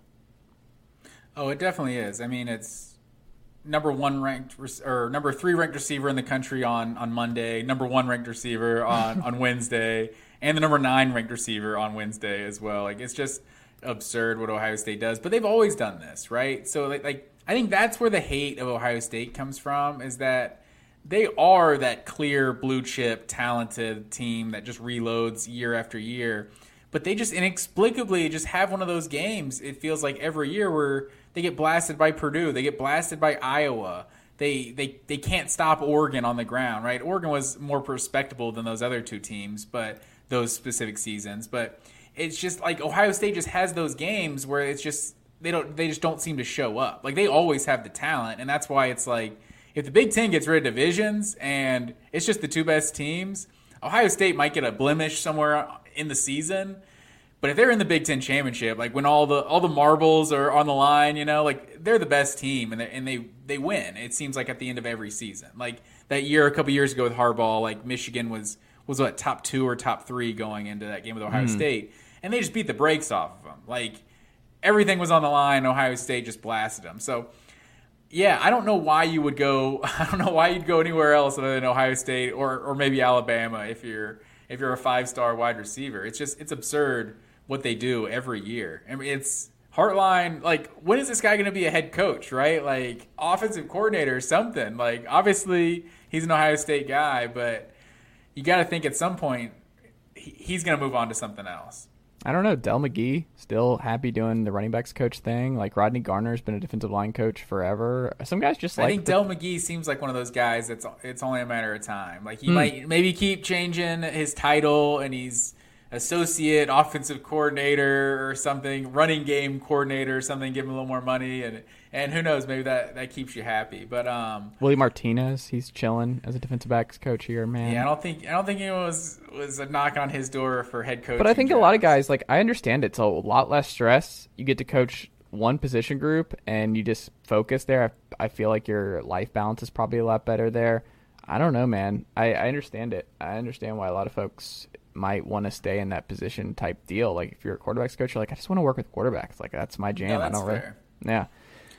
Oh, it definitely is. I mean, it's number one ranked or number three ranked receiver in the country on, on Monday, number one ranked receiver on, on Wednesday, and the number nine ranked receiver on Wednesday as well. Like, it's just absurd what Ohio State does, but they've always done this, right? So like, like I think that's where the hate of Ohio State comes from, is that they are that clear blue chip talented team that just reloads year after year, but they just inexplicably just have one of those games, it feels like, every year where they get blasted by Purdue, they get blasted by Iowa, they they they can't stop Oregon on the ground, right? Oregon was more respectable than those other two teams, but those specific seasons, but it's just like Ohio State just has those games where it's just they don't they just don't seem to show up. Like, they always have the talent, and that's why it's like, if the Big Ten gets rid of divisions and it's just the two best teams, Ohio State might get a blemish somewhere in the season. But if they're in the Big Ten championship, like when all the all the marbles are on the line, you know, like, they're the best team, and they and they they win. It seems like at the end of every season. Like that year a couple years ago with Harbaugh, like Michigan was was what, top two or top three going into that game with Ohio mm. State. And they just beat the brakes off of them. Like, everything was on the line. Ohio State just blasted them. So, yeah, I don't know why you would go. I don't know why you'd go anywhere else other than Ohio State or or maybe Alabama if you're if you're a five star wide receiver. It's just it's absurd what they do every year. I mean, it's Hartline. Like, when is this guy going to be a head coach? Right? Like, offensive coordinator or something. Like, obviously he's an Ohio State guy, but you got to think at some point he's going to move on to something else. I don't know. Del McGee still happy doing the running backs coach thing. Like, Rodney Garner's been a defensive line coach forever. Some guys just like. I think the... Del McGee seems like one of those guys that's it's only a matter of time. Like, he mm. might maybe keep changing his title, and he's associate offensive coordinator or something, running game coordinator or something. Give him a little more money, and and who knows, maybe that, that keeps you happy. But um, Willie Martinez, he's chilling as a defensive backs coach here, man. Yeah, I don't think I don't think it was was a knock on his door for head coach. But I think jobs. a lot of guys, like, I understand it's a lot less stress. You get to coach one position group and you just focus there. I, I feel like your life balance is probably a lot better there. I don't know, man. I, I understand it. I understand why a lot of folks might want to stay in that position type deal. Like, if you're a quarterbacks coach, you're like, I just want to work with quarterbacks. Like, that's my jam. No, that's I don't fair. really. Yeah.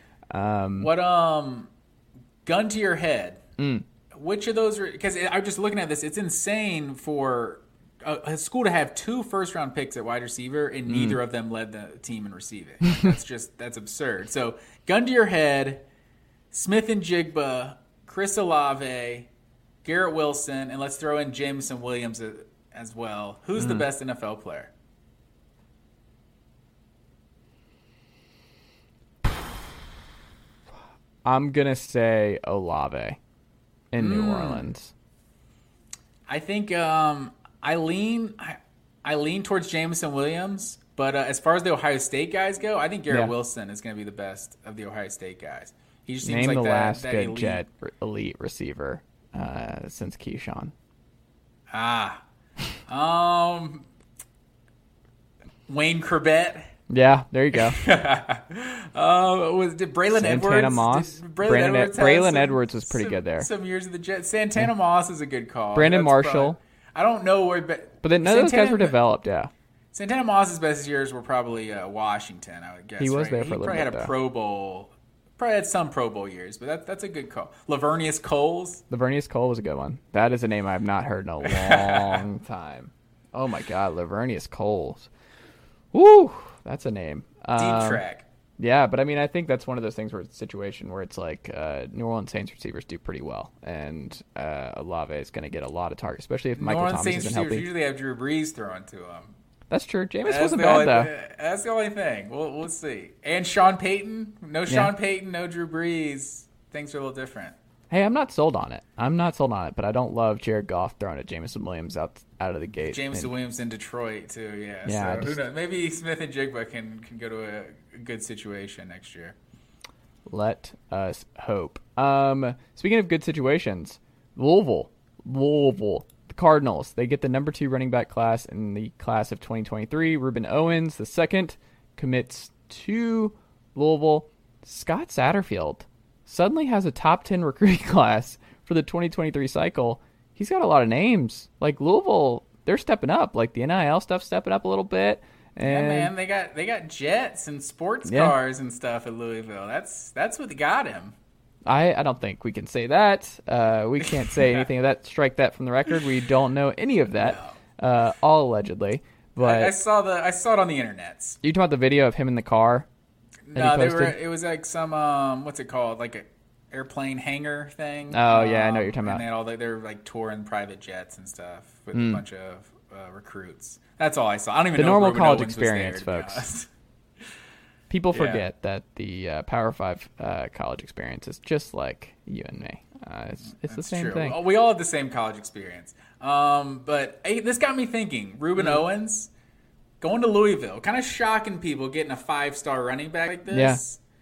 Um, what um, gun to your head? Mm. Which of those? Because I'm just looking at this. It's insane for a, a school to have two first round picks at wide receiver, and mm. neither of them led the team in receiving. That's just that's absurd. So, gun to your head. Smith and Jigba, Chris Olave, Garrett Wilson, and let's throw in Jameson Williams as well. Who's mm. the best N F L player? I'm going to say Olave in mm. New Orleans. I think um, I lean I, I lean towards Jameson Williams, but uh, as far as the Ohio State guys go, I think Garrett yeah. Wilson is going to be the best of the Ohio State guys. He just seems Name like the that, last that good elite. Jet elite receiver uh, since Keyshawn. Ah. Um, Wayne Corbett. Yeah, there you go. uh, was did Braylon Santana Edwards? Moss. Did Braylon Brandon Edwards, Ed- Braylon some, Edwards was pretty some, good there. Some years of the Jets. Santana yeah. Moss is a good call. Brandon That's Marshall. Probably, I don't know where, but but then none Santana, of those guys were developed. Yeah. Santana Moss's best years were probably uh, Washington. I would guess he was right? there for he a little probably bit. Had a though. Pro Bowl. Probably had some Pro Bowl years, but that, that's a good call. Lavernius Coles. Lavernius Cole was a good one. That is a name I have not heard in a long time. Oh my God, Lavernius Coles. Woo, that's a name. Deep um, track. Yeah, but I mean, I think that's one of those things where it's a situation where it's like uh, New Orleans Saints receivers do pretty well, and uh, Olave is going to get a lot of targets, especially if Michael New Orleans Thomas Saints isn't receivers healthy. usually have Drew Brees throwing to them. That's true. Jameis That's wasn't the bad only, though. That's the only thing. We'll we'll see. And Sean Payton, no Sean yeah. Payton, no Drew Brees. Things are a little different. Hey, I'm not sold on it. I'm not sold on it, but I don't love Jared Goff throwing at Jameson Williams out out of the gate. Jameson and, Williams in Detroit too. Yeah. Yeah. So Just, who knows? Maybe Smith and Jigba can can go to a, a good situation next year. Let us hope. Um, speaking of good situations, Louisville, Louisville, the Cardinals. They get the number two running back class in the class of twenty twenty-three. Ruben Owens, the second, commits to Louisville. Scott Satterfield suddenly has a top ten recruiting class for the twenty twenty-three cycle. He's got a lot of names. Like Louisville, they're stepping up. Like the N I L stuff stepping up a little bit. And yeah, man, they got they got jets and sports yeah. cars and stuff at Louisville. That's that's what got him. I, I don't think we can say that. Uh, we can't say anything of that. Strike that from the record. We don't know any of that. No. Uh, all allegedly. But I, I saw the I saw it on the internet. You talking about the video of him in the car? No, they were. It was like some um, what's it called? Like a airplane hangar thing. Oh um, yeah, I know what you're talking and about. They had all the, they were like touring private jets and stuff with mm. a bunch of uh, recruits. That's all I saw. I don't even the know normal if Ruben college Owens experience, there, folks. People yeah. forget that the uh, Power Five uh, college experience is just like you and me. Uh, it's it's the same true. thing. We all have the same college experience. Um, but hey, this got me thinking. Ruben mm. Owens going to Louisville, kind of shocking people getting a five-star running back like this. Yeah.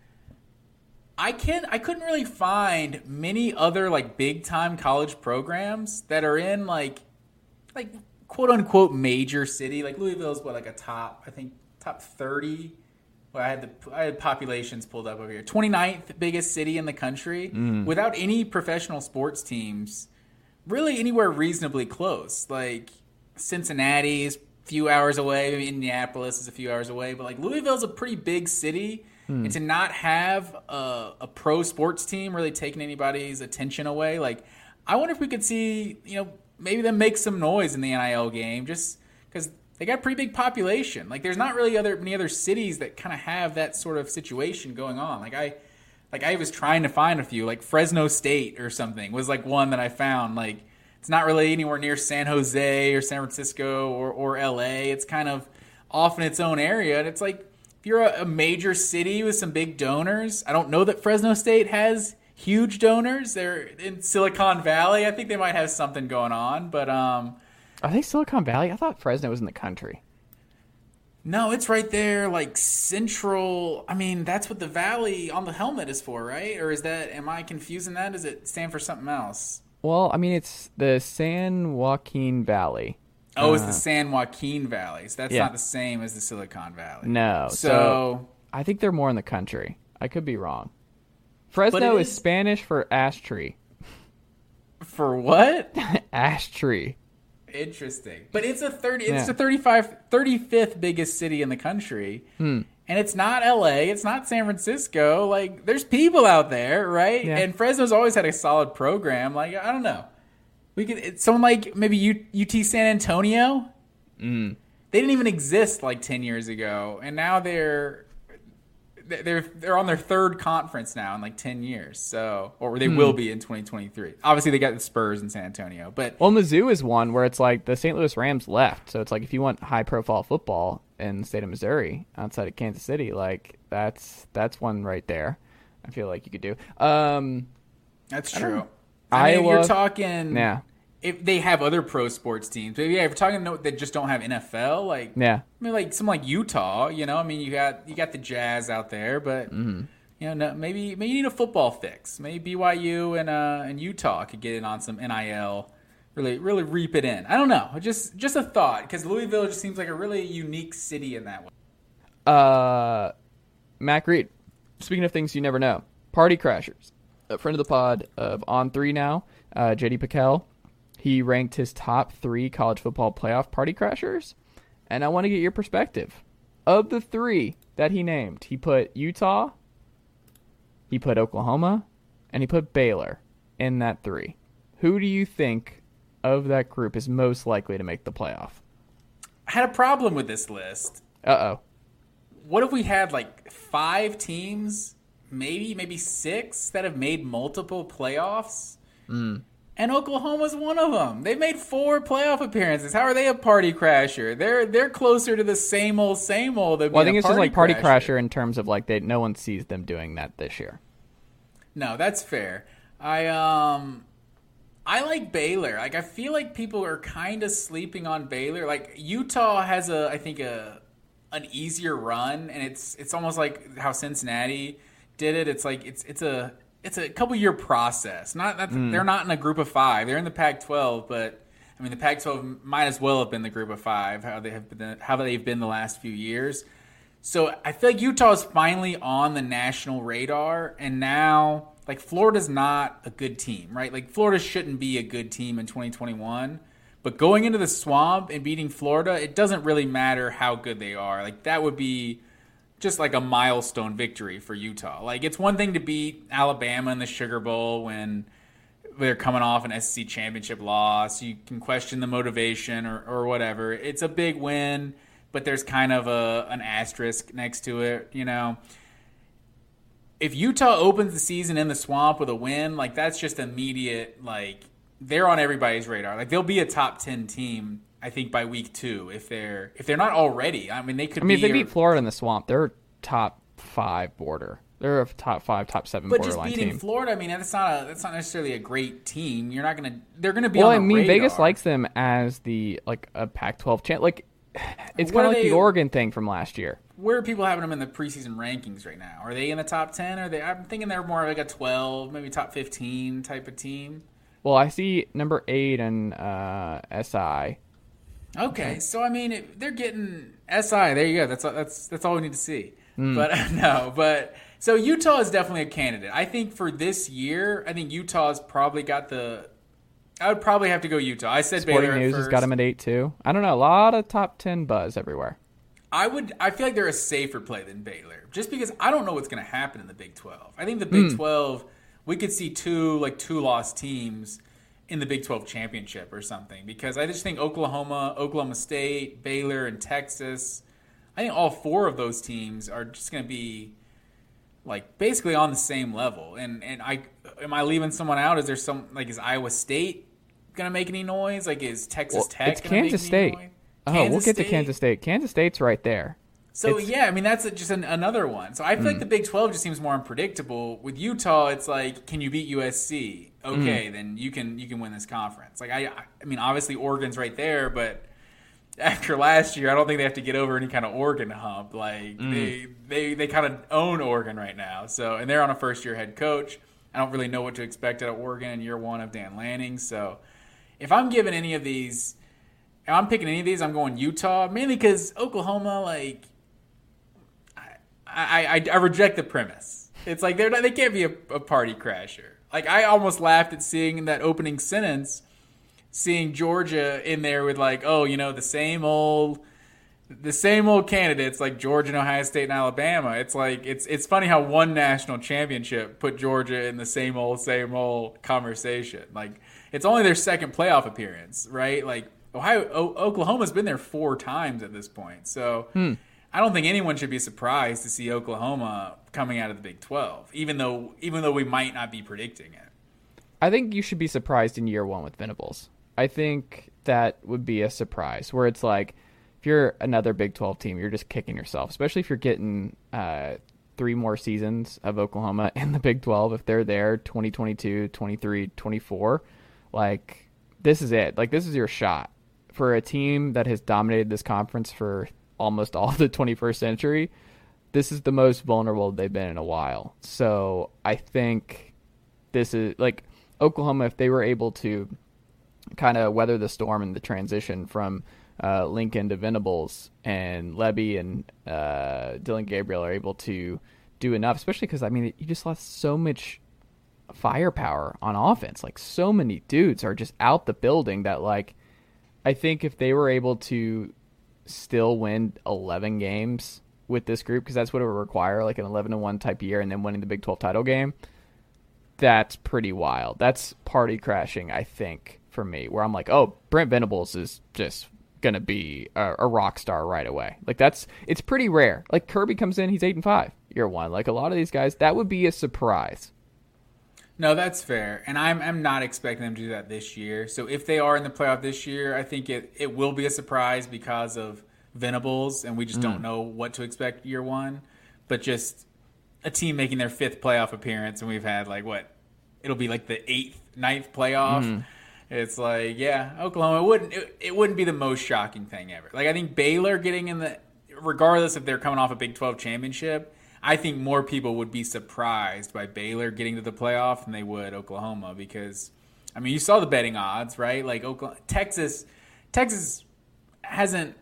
I can I couldn't really find many other like big time college programs that are in like like quote unquote major city. Like Louisville's what like a top I think top thirty. Well, I had the I had populations pulled up over here. twenty-ninth biggest city in the country mm. without any professional sports teams really anywhere reasonably close. Like Cincinnati is a few hours away, maybe Indianapolis is a few hours away, but like Louisville's a pretty big city. Hmm. And to not have a, a pro sports team really taking anybody's attention away, like I wonder if we could see, you know, maybe them make some noise in the N I L game, just because they got a pretty big population. Like there's not really other many other cities that kind of have that sort of situation going on. Like I, like I was trying to find a few, like Fresno State or something was like one that I found. Like it's not really anywhere near San Jose or San Francisco or or L A. It's kind of off in its own area, and it's like. You're a major city with some big donors. I don't know that Fresno State has huge donors. They're in Silicon Valley. I think they might have something going on, but um, are they Silicon Valley? I thought Fresno was in the country. No, it's right there, like central. I mean, that's what the valley on the helmet is for, right? Or is that? Am I confusing that? Does it stand for something else? Well, I mean, it's the San Joaquin Valley. Oh, it's the San Joaquin Valley. So that's yeah. not the same as the Silicon Valley. No. So, so I think they're more in the country. I could be wrong. Fresno is, is Spanish for ash tree. For what? Ash tree. Interesting. But it's a thirty. It's yeah. the thirty-five, thirty-fifth biggest city in the country. Hmm. And it's not L A. It's not San Francisco. Like, there's people out there, right? Yeah. And Fresno's always had a solid program. Like, I don't know. We could someone like maybe U, UT San Antonio. Mm. They didn't even exist like ten years ago, and now they're they're they're on their third conference now in like ten years. So, or they hmm. will be in twenty twenty-three. Obviously, they got the Spurs in San Antonio, but well, Mizzou is one where it's like the Saint Louis Rams left. So it's like if you want high profile football in the state of Missouri outside of Kansas City, like that's that's one right there. I feel like you could do. Um, that's true. I, I mean, Iowa, you're talking. Yeah. If they have other pro sports teams, but yeah, if you're talking about that just don't have N F L, like yeah, I mean, like some like Utah, you know, I mean, you got you got the Jazz out there, but mm-hmm. you know, no, maybe maybe you need a football fix. Maybe B Y U and uh and Utah could get in on some N I L, really really reap it in. I don't know, just just a thought because Louisville just seems like a really unique city in that way. Uh, Mac Reed. Speaking of things you never know, Party Crashers, a friend of the pod of On Three now, uh, J D Piquel. He ranked his top three college football playoff party crashers, and I want to get your perspective. Of the three that he named, he put Utah, he put Oklahoma, and he put Baylor in that three. Who do you think of that group is most likely to make the playoff? I had a problem with this list. Uh-oh. What if we had like five teams, maybe, maybe six, that have made multiple playoffs? Hmm. And Oklahoma's one of them. They've made four playoff appearances. How are they a party crasher? They're they're closer to the same old, same old. Well, I think it's just like party crasher. crasher in terms of like they no one sees them doing that this year. No, that's fair. I um, I like Baylor. Like I feel like people are kind of sleeping on Baylor. Like Utah has a, I think a, an easier run, and it's it's almost like how Cincinnati did it. It's like it's it's a It's a couple year process. Not that mm. They're not in a group of five. They're in the Pac twelve, but I mean the Pac twelve might as well have been the group of five. How they have been, how they've been the last few years. So I feel like Utah is finally on the national radar, and now like Florida's not a good team, right? Like Florida shouldn't be a good team in twenty twenty-one. But going into the Swamp and beating Florida, it doesn't really matter how good they are. Like that would be just like a milestone victory for Utah. Like it's one thing to beat Alabama in the Sugar Bowl when they're coming off an S E C championship loss. You can question the motivation or, or whatever. It's a big win, but there's kind of a an asterisk next to it, you know. If Utah opens the season in the Swamp with a win, like that's just immediate, like they're on everybody's radar. Like they'll be a top ten team, I think, by week two, if they're if they're not already. I mean, they could. I mean, be if they beat Florida in the Swamp, they're top five border. They're a top five, top seven but borderline team. But just beating Florida, I mean, that's not a that's not necessarily a great team. You're not gonna. They're gonna be well, on the I mean, radar. Vegas likes them as the like a Pac twelve champ. Like it's kind of like they, the Oregon thing from last year. Where are people having them in the preseason rankings right now? Are they in the top ten? Are they? I'm thinking they're more like a twelve, maybe top fifteen type of team. Well, I see number eight in uh, S I. Okay, so I mean, it, they're getting S I. There you go. That's that's that's all we need to see. Mm. But no, but so Utah is definitely a candidate. I think for this year, I think Utah's probably got the. I would probably have to go Utah. I said Sporting Baylor News at has first. got them at eight too. I don't know. A lot of top ten buzz everywhere. I would. I feel like they're a safer play than Baylor, just because I don't know what's going to happen in the Big twelve. I think the Big mm. twelve, we could see two like two loss teams in the Big twelve championship or something, because I just think Oklahoma, Oklahoma State, Baylor, and Texas, I think all four of those teams are just going to be like basically on the same level. And and I am I leaving someone out? Is there some like is Iowa State going to make any noise? Like is Texas well, Tech? It's Kansas make State. Any noise? Oh, Kansas we'll get State? to Kansas State. Kansas State's right there. So, it's, yeah, I mean, that's a, just an, another one. So, I feel mm. like the Big twelve just seems more unpredictable. With Utah, it's like, can you beat U S C? Okay, mm. then you can you can win this conference. Like, I I mean, obviously, Oregon's right there, but after last year, I don't think they have to get over any kind of Oregon hump. Like, mm. they, they, they kind of own Oregon right now. So, and they're on a first-year head coach. I don't really know what to expect out of Oregon in year one of Dan Lanning. So, if I'm giving any of these... If I'm picking any of these, I'm going Utah, mainly because Oklahoma, like, I, I, I reject the premise. It's like they're not, they can't be a, a party crasher. Like, I almost laughed at seeing in that opening sentence, seeing Georgia in there with like, oh, you know, the same old, the same old candidates like Georgia and Ohio State and Alabama. It's like it's it's funny how one national championship put Georgia in the same old, same old conversation. Like, it's only their second playoff appearance, right? Like. Ohio, o- Oklahoma's been there four times at this point. So hmm. I don't think anyone should be surprised to see Oklahoma coming out of the Big twelve, even though even though we might not be predicting it. I think you should be surprised in year one with Venables. I think that would be a surprise where it's like, if you're another Big twelve team, you're just kicking yourself, especially if you're getting uh, three more seasons of Oklahoma in the Big twelve. If they're there twenty twenty-two, twenty-three, twenty-four, like this is it. Like this is your shot for a team that has dominated this conference for almost all of the twenty-first century. This is the most vulnerable they've been in a while. So I think this is like Oklahoma, if they were able to kind of weather the storm and the transition from uh, Lincoln to Venables, and Lebby and uh, Dylan Gabriel are able to do enough, especially because, I mean, you just lost so much firepower on offense. Like, so many dudes are just out the building that, like, I think if they were able to still win eleven games with this group, because that's what it would require, like an eleven and one type year, and then winning the Big twelve title game, that's pretty wild. That's party crashing, I think, for me, where I'm like, oh, Brent Venables is just going to be a, a rock star right away. Like, that's, it's pretty rare. Like, Kirby comes in, he's eight and five year one. Like, a lot of these guys, that would be a surprise. No, that's fair. And I'm I'm not expecting them to do that this year. So if they are in the playoff this year, I think it, it will be a surprise because of Venables, and we just mm. don't know what to expect year one. But just a team making their fifth playoff appearance, and we've had, like, what? It'll be like the eighth, ninth playoff. Mm. It's like, yeah, Oklahoma, it wouldn't, it, it wouldn't be the most shocking thing ever. Like, I think Baylor getting in the, regardless if they're coming off a Big twelve championship, I think more people would be surprised by Baylor getting to the playoff than they would Oklahoma, because, I mean, you saw the betting odds, right? Like, Oklahoma, Texas, Texas hasn't,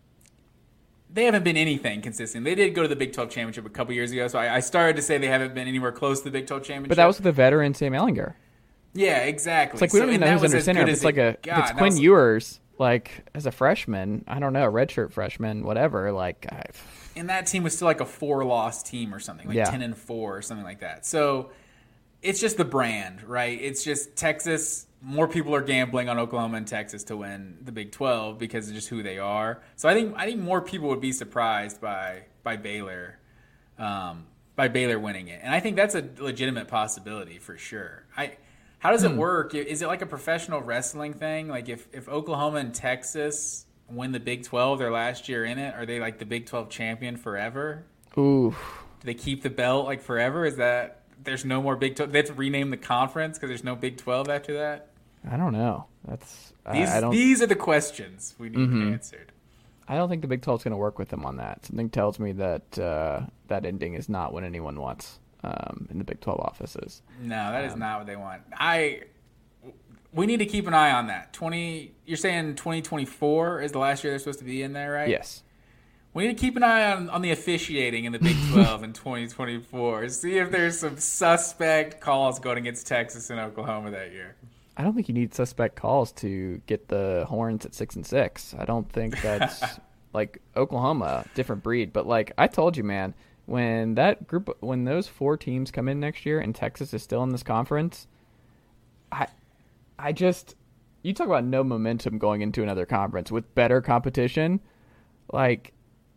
they haven't been anything consistent. They did go to the Big twelve championship a couple years ago, so I, I started to say they haven't been anywhere close to the Big twelve championship. But that was with the veteran Sam Ellinger. Yeah, exactly. It's like we don't so, even know who's under center. If it's like a, if it's Quinn was, Ewers, like as a freshman, I don't know, redshirt freshman, whatever. Like, I, and that team was still like a four-loss team or something, like yeah. ten and four or something like that. So it's just the brand, right? It's just Texas. More people are gambling on Oklahoma and Texas to win the Big twelve because of just who they are. So I think I think more people would be surprised by by Baylor, um, by Baylor winning it, and I think that's a legitimate possibility for sure. I. How does it hmm. work? Is it like a professional wrestling thing? Like if, if Oklahoma and Texas win the Big twelve their last year in it, are they like the Big twelve champion forever? Ooh. Do they keep the belt like forever? Is that there's no more Big twelve? They have to rename the conference because there's no Big twelve after that? I don't know. That's These, I, I don't, these are the questions we need mm-hmm. answered. I don't think the Big twelve is going to work with them on that. Something tells me that uh, that ending is not what anyone wants. Um, in the Big twelve offices. No, that um, is not what they want. I we need to keep an eye on that. Twenty, you're saying twenty twenty-four is the last year they're supposed to be in there, right? Yes. We need to keep an eye on, on the officiating in the Big twelve in twenty twenty-four. See if there's some suspect calls going against Texas and Oklahoma that year. I don't think you need suspect calls to get the Horns at six and six. I don't think that's like Oklahoma, different breed. But like I told you, man. When that group, when those four teams come in next year and Texas is still in this conference, I, I just, you talk about no momentum going into another conference with better competition, like.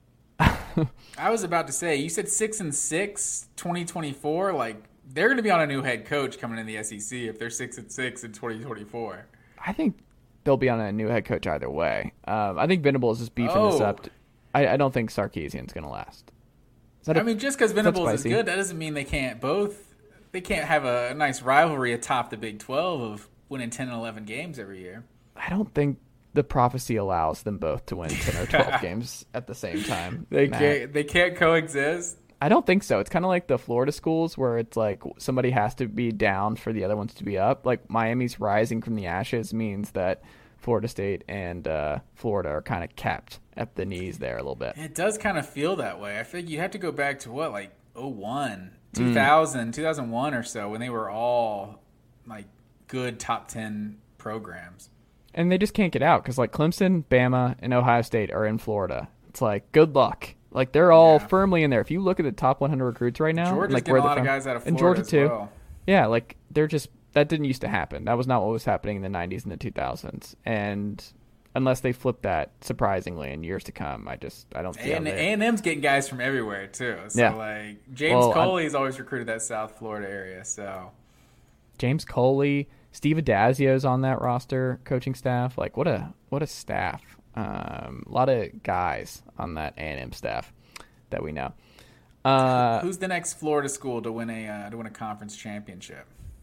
I was about to say, you said six and six, twenty twenty-four, like they're going to be on a new head coach coming in the S E C if they're six and six in twenty twenty-four. I think they'll be on a new head coach either way. Um, I think Venables is beefing oh. this up. To, I, I don't think Sarkisian's going to last. I mean, just because Venables is good, that doesn't mean they can't both. They can't have a nice rivalry atop the Big twelve of winning ten and eleven games every year. I don't think the prophecy allows them both to win ten or twelve games at the same time. They Matt. can't. They can't coexist. I don't think so. It's kind of like the Florida schools where it's like somebody has to be down for the other ones to be up. Like Miami's rising from the ashes means that Florida State and uh, Florida are kind of capped at the knees there a little bit. It does kind of feel that way. I think you have to go back to what, like oh one, two thousand, mm. two thousand one or so when they were all like good top ten programs. And they just can't get out because like Clemson, Bama, and Ohio State are in Florida. It's like, good luck. Like they're all yeah. firmly in there. If you look at the top one hundred recruits right now, Georgia's like getting where a lot from, of guys out of Florida and Georgia as too. Well. Yeah, like they're just that didn't used to happen. That was not what was happening in the nineties and the two thousands. And unless they flip that surprisingly in years to come. I just I don't see. And A and M's getting guys from everywhere too. So yeah. like James well, Coley's always recruited that South Florida area. So James Coley, Steve Adazio's on that roster, coaching staff. Like what a what a staff. Um, a lot of guys on that A and M staff that we know. Uh, Who's the next Florida school to win a uh, to win a conference championship?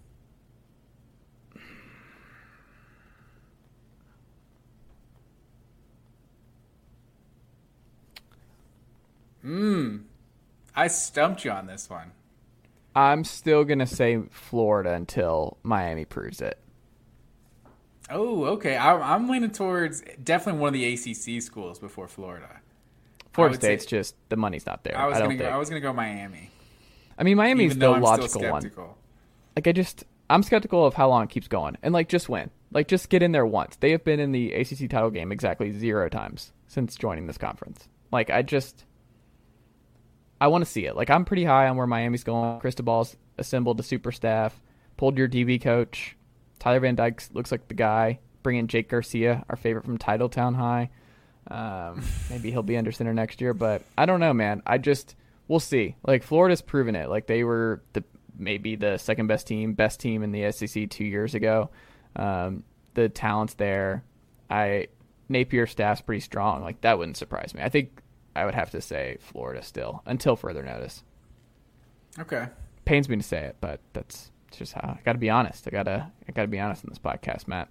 Hmm. I stumped you on this one. I'm still going to say Florida until Miami proves it. Oh, okay. I, I'm leaning towards definitely one of the A C C schools before Florida. Florida State's say, just, the money's not there. I was I going to go, I was going to go Miami. I mean, Miami's Even the I'm logical one. Like, I just, I'm skeptical of how long it keeps going. And, like, just win. Like, just get in there once. They have been in the A C C title game exactly zero times since joining this conference. Like, I just... I want to see it. Like, I'm pretty high on where Miami's going. Cristobal's assembled a super staff, pulled your D B coach. Tyler Van Dyke looks like the guy. Bring in Jake Garcia, our favorite from Titletown High. Um, maybe he'll be under center next year, but I don't know, man. I just, we'll see. Like, Florida's proven it. Like, they were the maybe the second best team, best team in the S E C two years ago. Um, the talent's there. I Napier's staff's pretty strong. Like, that wouldn't surprise me. I think I would have to say Florida still until further notice. Okay. Pains me to say it, but that's just how I got to be honest. I gotta, I gotta be honest in this podcast, Matt.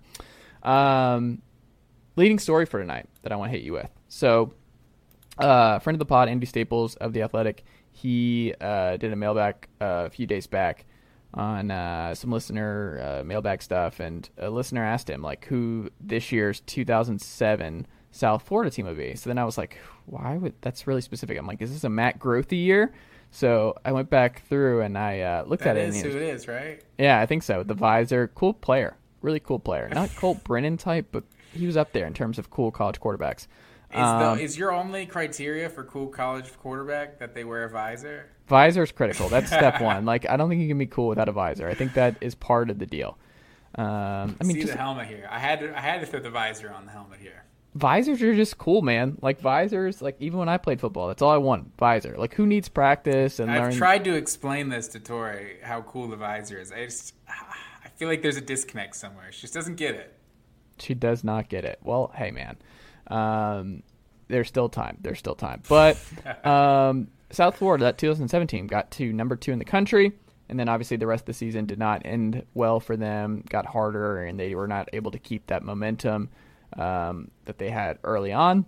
Um, leading story for tonight that I want to hit you with. So, uh, friend of the pod, Andy Staples of The Athletic, he uh, did a mailbag uh, a few days back on uh, some listener uh, mailbag stuff, and a listener asked him like who this year's two thousand seven South Florida team would be. So then I was like, why would that's really specific? I'm like, is this a Matt Grothe year? So I went back through and I uh, looked that at it. That is and who it is, right? Yeah, I think so. The visor, cool player, really cool player. Not Colt Brennan type, but he was up there in terms of cool college quarterbacks. Is, um, the, is your only criteria for cool college quarterback that they wear a visor? Visor's critical. That's step one. Like, I don't think you can be cool without a visor. I think that is part of the deal. Um, I mean, see just, the helmet here. I had to, I had to throw the visor on the helmet here. Visors are just cool, man. Like, visors, like, even when I played football, that's all I want, visor. Like, who needs practice and I've learn? tried to explain this to Tori, how cool the visor is. I just, I feel like there's a disconnect somewhere. She just doesn't get it. She does not get it. Well, hey, man. Um, there's still time. There's still time. But um, South Florida, that two thousand seven team, got to number two in the country. And then, obviously, the rest of the season did not end well for them, got harder, and they were not able to keep that momentum Um, that they had early on.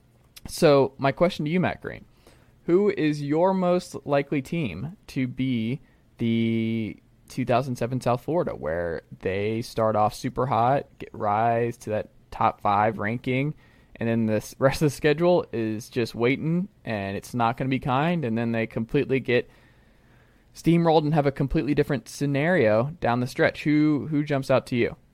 So my question to you, Matt Green, who is your most likely team to be the two thousand seven South Florida, where they start off super hot, get rise to that top five ranking, and then the rest of the schedule is just waiting, and it's not going to be kind, and then they completely get steamrolled and have a completely different scenario down the stretch? Who who jumps out to you?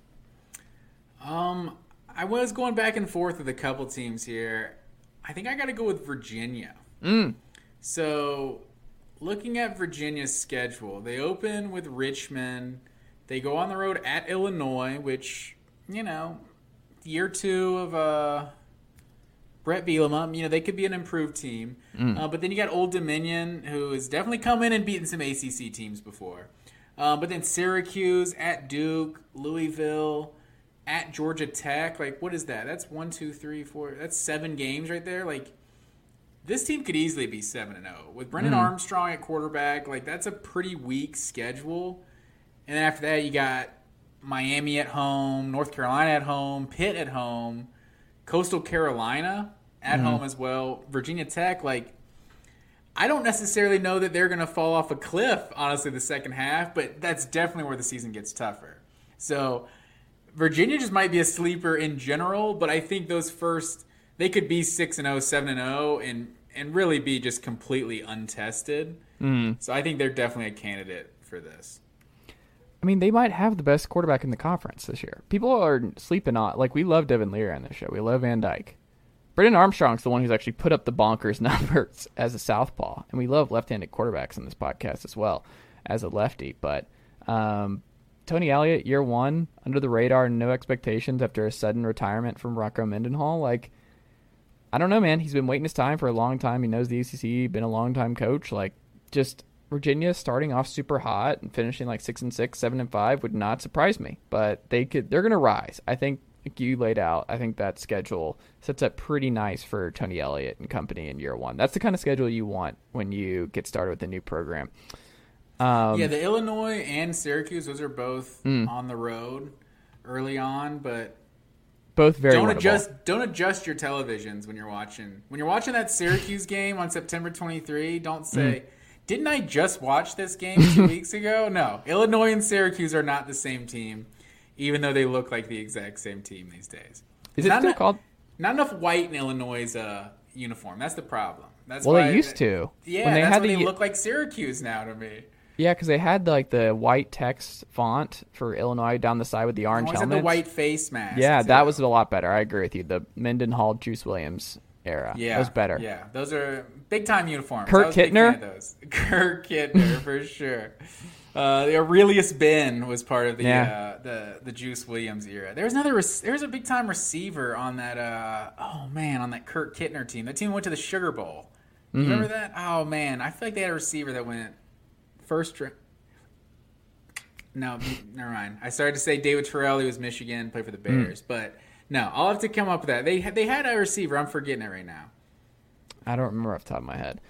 Um, I was going back and forth with a couple teams here. I think I got to go with Virginia. Mm. So, looking at Virginia's schedule, they open with Richmond. They go on the road at Illinois, which, you know, year two of uh, Brett Bielema, you know, they could be an improved team. Mm. Uh, but then you got Old Dominion, who has definitely come in and beaten some A C C teams before. Uh, but then Syracuse, at Duke, Louisville, at Georgia Tech. Like, what is that? That's one, two, three, four. That's seven games right there. Like, this team could easily be seven and oh. With Brennan mm. Armstrong at quarterback, like, that's a pretty weak schedule. And then after that, you got Miami at home, North Carolina at home, Pitt at home, Coastal Carolina at mm. home as well. Virginia Tech, like, I don't necessarily know that they're going to fall off a cliff, honestly, the second half, but that's definitely where the season gets tougher. So Virginia just might be a sleeper in general, but I think those first, they could be six and oh, seven and oh, and and really be just completely untested. Mm. So I think they're definitely a candidate for this. I mean, they might have the best quarterback in the conference this year. People are sleeping on, like, we love Devin Leary on this show. We love Van Dyke. Brennan Armstrong's the one who's actually put up the bonkers numbers as a southpaw, and we love left-handed quarterbacks in this podcast as well as a lefty. But um, Tony Elliott, year one, under the radar, no expectations after a sudden retirement from Rocco Mendenhall. Like, I don't know, man. He's been waiting his time for a long time. He knows the A C C, been a long time coach. Like, just Virginia starting off super hot and finishing like six and six, seven and five would not surprise me. But they could, they're going to rise. I think, like you laid out, I think that schedule sets up pretty nice for Tony Elliott and company in year one. That's the kind of schedule you want when you get started with a new program. Um, yeah, the Illinois and Syracuse, those are both mm. on the road early on, but both very don't winnable. adjust don't adjust your televisions when you're watching when you're watching that Syracuse game on September twenty-third. Don't say, mm. "Didn't I just watch this game two weeks ago?" No, Illinois and Syracuse are not the same team, even though they look like the exact same team these days. Is it not still enough, called? Not enough white in Illinois' uh, uniform. That's the problem. That's well, why they used to. Yeah, when they that's had why the, they look like Syracuse now to me. Yeah, because they had like the white text font for Illinois down the side with the orange Always had helmet. the white face mask. Yeah, too. that was a lot better. I agree with you. The Mendenhall, Juice Williams era. Yeah, that was better. Yeah, those are big time uniforms. Kurt I was a big Kittner? fan of those. Kurt Kittner for sure. Uh, the Aurelius Ben was part of the Yeah. uh, the the Juice Williams era. There was another. Rec- there was a big time receiver on that. Uh, oh man, on that Kurt Kittner team. That team went to the Sugar Bowl. You Mm-hmm. remember that? Oh man, I feel like they had a receiver that went first. Ra- no, never mind. I started to say David Terrell. He was Michigan, played for the Bears, mm. but no, I'll have to come up with that. They they had a receiver. I'm forgetting it right now. I don't remember off the top of my head.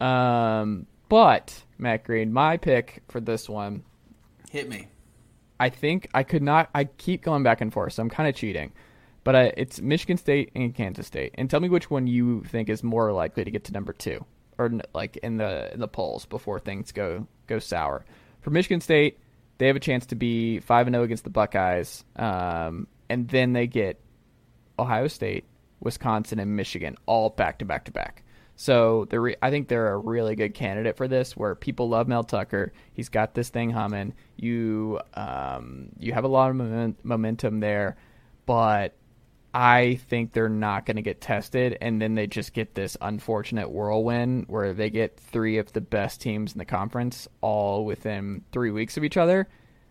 Um, but Matt Green, my pick for this one. Hit me. I think I could not. I keep going back and forth, so I'm kind of cheating. But I, it's Michigan State and Kansas State. And tell me which one you think is more likely to get to number two, or like in the in the polls before things go go sour. For Michigan State, they have a chance to be five and zero against the Buckeyes, um, and then they get Ohio State, Wisconsin, and Michigan all back to back to back. So they're re- I think they're a really good candidate for this, where people love Mel Tucker. He's got this thing humming. You um, you have a lot of moment- momentum there, but I think they're not going to get tested, and then they just get this unfortunate whirlwind where they get three of the best teams in the conference all within three weeks of each other.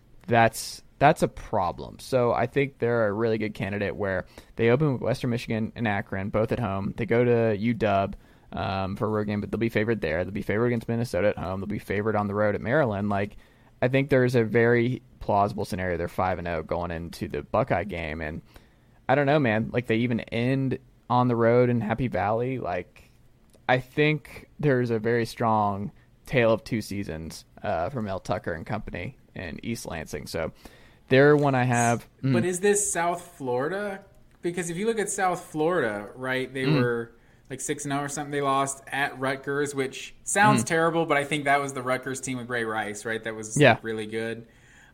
That's that's a problem. So I think they're a really good candidate where they open with Western Michigan and Akron, both at home. They go to U W um, for a road game, but they'll be favored there. They'll be favored against Minnesota at home. They'll be favored on the road at Maryland. Like, I think there's a very plausible scenario. They're five and zero going into the Buckeye game, and I don't know, man. Like, they even end on the road in Happy Valley. Like, I think there's a very strong tale of two seasons uh, for Mel Tucker and company in East Lansing. So they're one I have. Mm. But is this South Florida? Because if you look at South Florida, right, they mm. were like six and zero or something. They lost at Rutgers, which sounds mm. terrible, but I think that was the Rutgers team with Ray Rice, right? That was yeah. like, really good.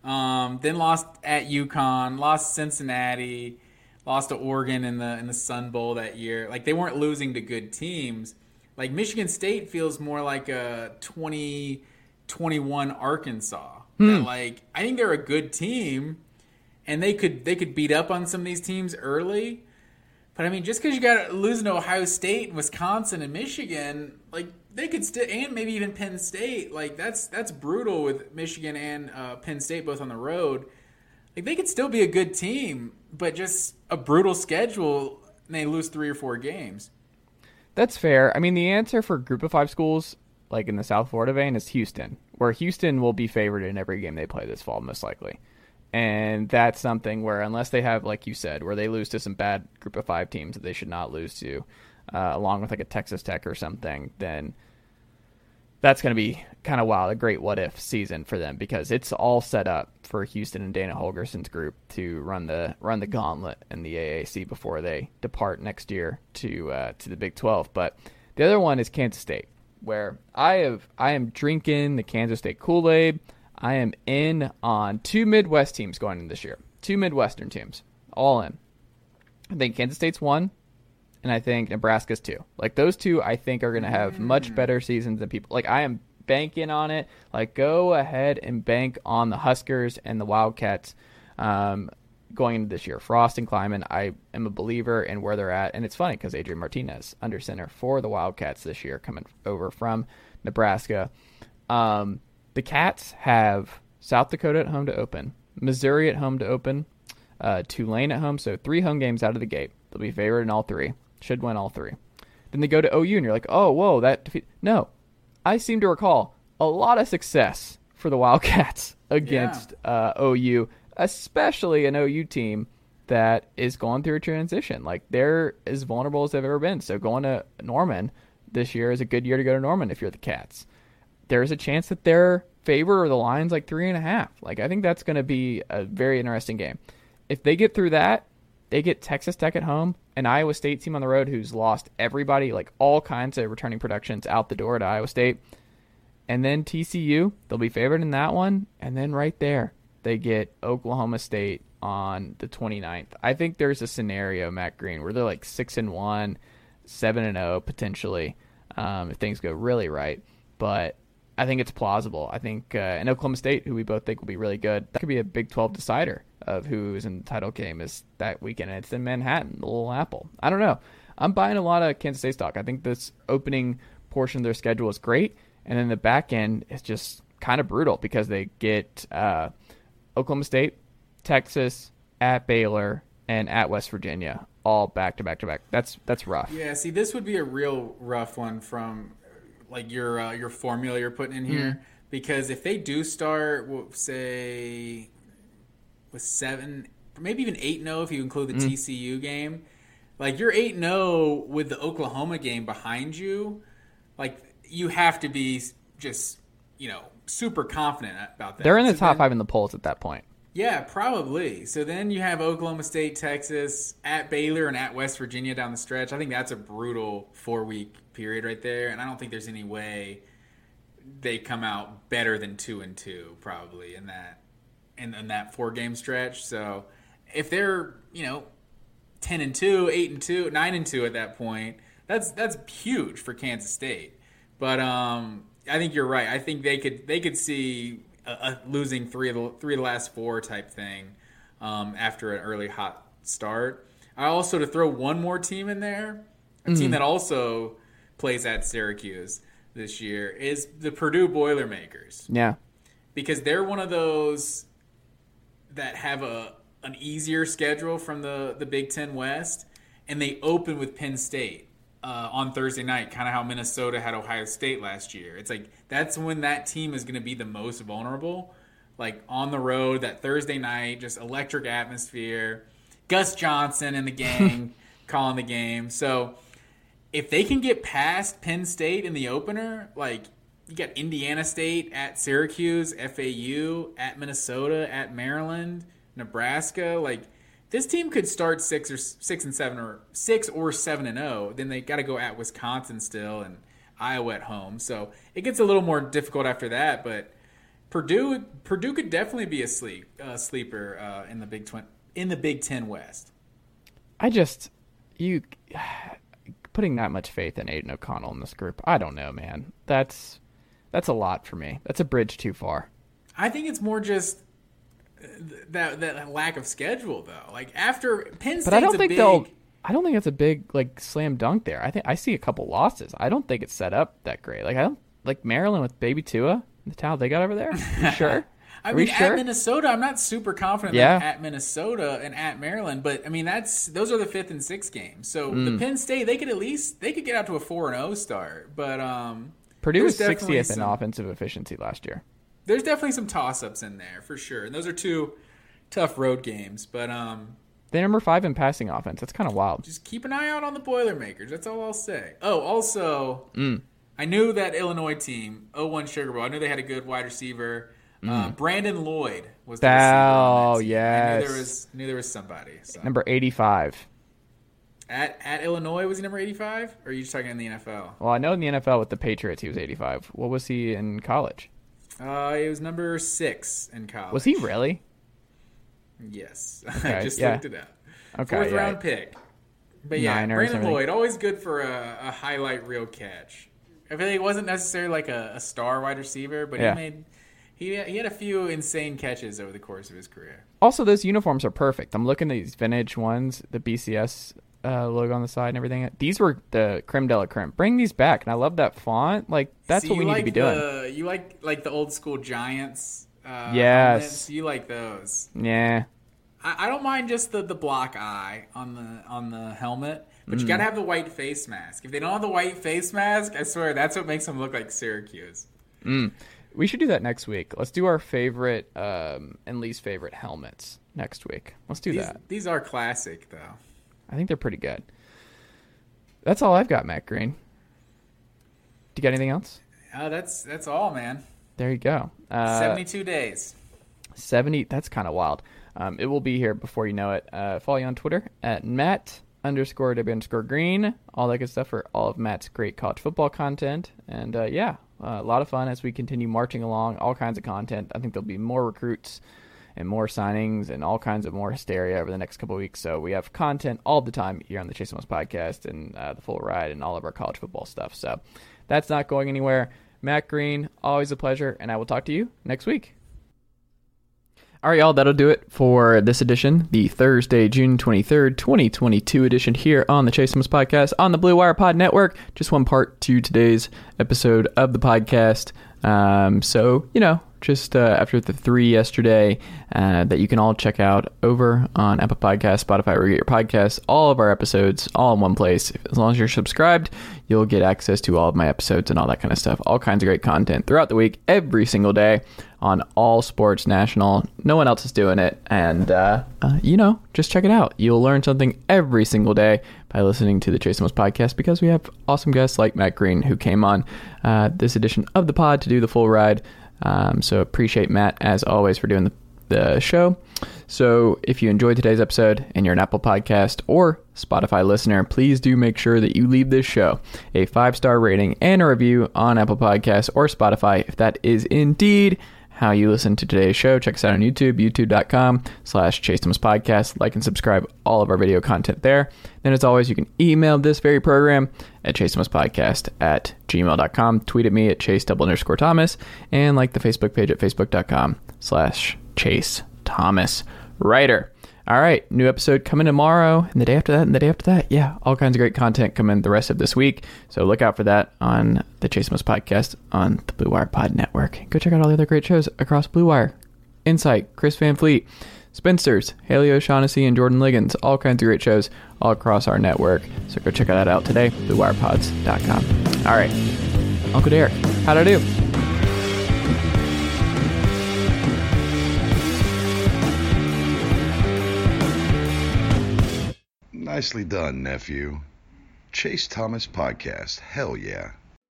Um, then lost at UConn, lost Cincinnati. Lost to Oregon in the in the Sun Bowl that year. Like, they weren't losing to good teams. Like, Michigan State feels more like a twenty twenty-one Arkansas. Hmm. That, like, I think they're a good team, and they could they could beat up on some of these teams early. But I mean, just because you got losing to Ohio State, Wisconsin, and Michigan, like, they could still, and maybe even Penn State. Like, that's that's brutal with Michigan and uh, Penn State both on the road. Like, they could still be a good team, but just a brutal schedule, and they lose three or four games. That's fair. I mean, the answer for group of five schools, like in the South Florida vein, is Houston, where Houston will be favored in every game they play this fall, most likely. And that's something where, unless they have, like you said, where they lose to some bad group of five teams that they should not lose to, uh, along with like a Texas Tech or something, then that's going to be kind of wild, a great what-if season for them, because it's all set up for Houston and Dana Holgerson's group to run the run the gauntlet in the A A C before they depart next year to uh, to the Big twelve. But the other one is Kansas State, where I have I am drinking the Kansas State Kool-Aid. I am in on two Midwest teams going in this year, two Midwestern teams, all in. I think Kansas State's one. And I think Nebraska's two. Like, those two, I think, are going to have much better seasons than people. Like, I am banking on it. Like, go ahead and bank on the Huskers and the Wildcats um, going into this year. Frost and Kleiman, I am a believer in where they're at. And it's funny because Adrian Martinez, under center for the Wildcats this year, coming over from Nebraska. Um, the Cats have South Dakota at home to open, Missouri at home to open, uh, Tulane at home. So three home games out of the gate. They'll be favored in all three. Should win all three. Then they go to O U, and you're like, oh, whoa, that defeat. No, I seem to recall a lot of success for the Wildcats against yeah. uh, O U, especially an O U team that is going through a transition. Like, they're as vulnerable as they've ever been. So going to Norman this year is a good year to go to Norman if you're the Cats. There's a chance that their favor or the line's like three and a half. Like, I think that's going to be a very interesting game. If they get through that, they get Texas Tech at home, an Iowa State team on the road who's lost everybody, like all kinds of returning productions out the door to Iowa State. And then T C U, they'll be favored in that one. And then right there, they get Oklahoma State on the twenty-ninth. I think there's a scenario, Matt Green, where they're like six and one, seven and oh potentially, um, if things go really right. But I think it's plausible. I think uh, and Oklahoma State, who we both think will be really good, that could be a Big twelve decider of who's in the title game is that weekend. And it's in Manhattan, the Little Apple. I don't know. I'm buying a lot of Kansas State stock. I think this opening portion of their schedule is great. And then the back end is just kind of brutal because they get uh, Oklahoma State, Texas, at Baylor, and at West Virginia, all back to back to back. That's that's rough. Yeah, see, this would be a real rough one from like your uh, your formula you're putting in here, mm-hmm. because if they do start, we'll say with seven, maybe even eight and zero if you include the mm-hmm. T C U game, like you're eight and zero with the Oklahoma game behind you, like. You have to be just, you know, super confident about that. They're in the so top then, five in the polls at that point. Yeah, probably. So then you have Oklahoma State, Texas, at Baylor, and at West Virginia down the stretch. I think that's a brutal four-week period right there, and I don't think there's any way they come out better than two and two probably in that in, in that four-game stretch. So if they're, you know, ten and two, eight and two, nine and two at that point, that's that's huge for Kansas State. But um, I think you're right. I think they could they could see a, a losing three of the three of the last four type thing um, after an early hot start. I also to throw one more team in there, a mm-hmm. team that also plays at Syracuse this year is the Purdue Boilermakers. Yeah, because they're one of those that have a an easier schedule from the the Big Ten West, and they open with Penn State. Uh, on Thursday night, kind of how Minnesota had Ohio State last year. It's like that's when that team is going to be the most vulnerable. Like on the road, that Thursday night, just electric atmosphere. Gus Johnson and the gang calling the game. So if they can get past Penn State in the opener, like you got Indiana State at Syracuse, F A U, at Minnesota, at Maryland, Nebraska, like this team could start six or six and seven or six or seven and zero. Then they got to go at Wisconsin still and Iowa at home. So it gets a little more difficult after that. But Purdue, Purdue could definitely be a sleep uh, sleeper uh, in the Big Twen- in the Big Ten West. I just you putting that much faith in Aiden O'Connell in this group. I don't know, man. That's that's a lot for me. That's a bridge too far. I think it's more just. That that lack of schedule though, like after Penn State's but I don't think big... they'll. I don't think that's a big like slam dunk there. I think I see a couple losses. I don't think it's set up that great. Like I don't like Maryland with Baby Tua, the talent they got over there. You sure? I Are mean, we sure? at Minnesota, I'm not super confident yeah. at Minnesota and at Maryland, but I mean that's those are the fifth and sixth games. So mm. the Penn State, they could at least they could get out to a four and zero start. But um, Purdue was sixtieth in offensive efficiency last year. There's definitely some toss ups in there for sure, and those are two. Tough road games, but um, they're number five in passing offense. That's kind of wild. Just keep an eye out on the Boilermakers. That's all I'll say. Oh, also, mm. I knew that Illinois team, oh one Sugar Bowl. I knew they had a good wide receiver. Mm. Uh, Brandon Lloyd was the receiver. Oh, yes. I knew there was knew there was somebody. So. Number eighty-five. At at Illinois, was he number eighty-five? Or are you just talking in the N F L? Well, I know in the N F L with the Patriots he was eighty-five. What was he in college? Uh, he was number six in college. Was he really? Yes. Okay, I just yeah. looked it up. Okay, Fourth yeah. round pick. But yeah, Niners, Brandon Lloyd, always good for a, a highlight reel catch. I feel like he wasn't necessarily like a, a star wide receiver, but yeah. he made he he had a few insane catches over the course of his career. Also, those uniforms are perfect. I'm looking at these vintage ones, the B C S uh, logo on the side and everything. These were the creme de la creme. Bring these back, and I love that font. Like that's See, what we need like to be doing. The, you like like the old school Giants Uh, yes. Helmets. You like those? Yeah. I, I don't mind just the, the black eye on the on the helmet, but Mm. you gotta have the white face mask. If they don't have the white face mask, I swear that's what makes them look like Syracuse. Mm. We should do that next week. Let's do our favorite um, and least favorite helmets next week. Let's do These, that. these are classic, though. I think they're pretty good. That's all I've got, Matt Green. Do you got anything else? Uh, that's that's all, man. There you go. Uh, Seventy-two days. seventy. That's kind of wild. Um, it will be here before you know it. Uh, follow you on Twitter at Matt underscore W underscore Green. All that good stuff for all of Matt's great college football content. And uh, yeah, uh, a lot of fun as we continue marching along. All kinds of content. I think there'll be more recruits and more signings and all kinds of more hysteria over the next couple of weeks. So we have content all the time here on the Chase Thomas podcast and uh, the Full Ride and all of our college football stuff. So that's not going anywhere. Matt Green, always a pleasure, and I will talk to you next week. All right, y'all, that'll do it for this edition, the Thursday, June twenty-third, twenty twenty-two edition here on the Chase Thomas Podcast on the Blue Wire Pod Network. Just one part to today's episode of the podcast. Um, so, you know, just uh, after the three yesterday uh, that you can all check out over on Apple Podcasts, Spotify, where you get your podcasts, all of our episodes, all in one place. As long as you're subscribed, you'll get access to all of my episodes and all that kind of stuff. All kinds of great content throughout the week, every single day on All Sports National. No one else is doing it. And, uh, uh, you know, just check it out. You'll learn something every single day by listening to the Chase Thomas Podcast because we have awesome guests like Matt Green who came on uh, this edition of the pod to do the full ride. Um, so appreciate Matt, as always, for doing the, the show. So if you enjoyed today's episode and you're an Apple Podcast or Spotify listener, please do make sure that you leave this show a five-star rating and a review on Apple Podcasts or Spotify if that is indeed how you listen to today's show. Check us out on YouTube, youtube.com slash Chase Thomas Podcast. Like and subscribe all of our video content there. Then as always, you can email this very program at Chase Thomas Podcast at gmail dot com. Tweet at me at Chase double underscore Thomas and like the Facebook page at facebook.com slash Chase Thomas Writer. All right, new episode coming tomorrow, and the day after that, and the day after that. Yeah, all kinds of great content coming the rest of this week. So look out for that on the Chase Thomas Podcast on the Blue Wire Pod Network. Go check out all the other great shows across Blue Wire. Insight, Chris Van Fleet, Spinsters, Haley O'Shaughnessy, and Jordan Liggins. All kinds of great shows all across our network. So go check that out today, blue wire pods dot com. All right, Uncle Derek, how'd I do? Nicely done, nephew. Chase Thomas Podcast. Hell yeah.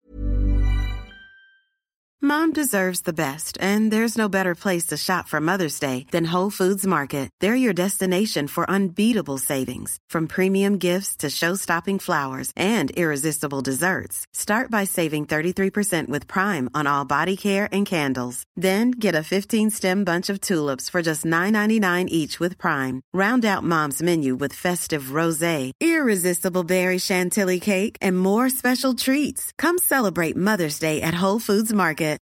Mom deserves the best, and there's no better place to shop for Mother's Day than Whole Foods Market. They're your destination for unbeatable savings, from premium gifts to show-stopping flowers and irresistible desserts. Start by saving thirty-three percent with Prime on all body care and candles. Then get a fifteen-stem bunch of tulips for just nine ninety-nine each with Prime. Round out Mom's menu with festive rosé, irresistible berry chantilly cake, and more special treats. Come celebrate Mother's Day at Whole Foods Market.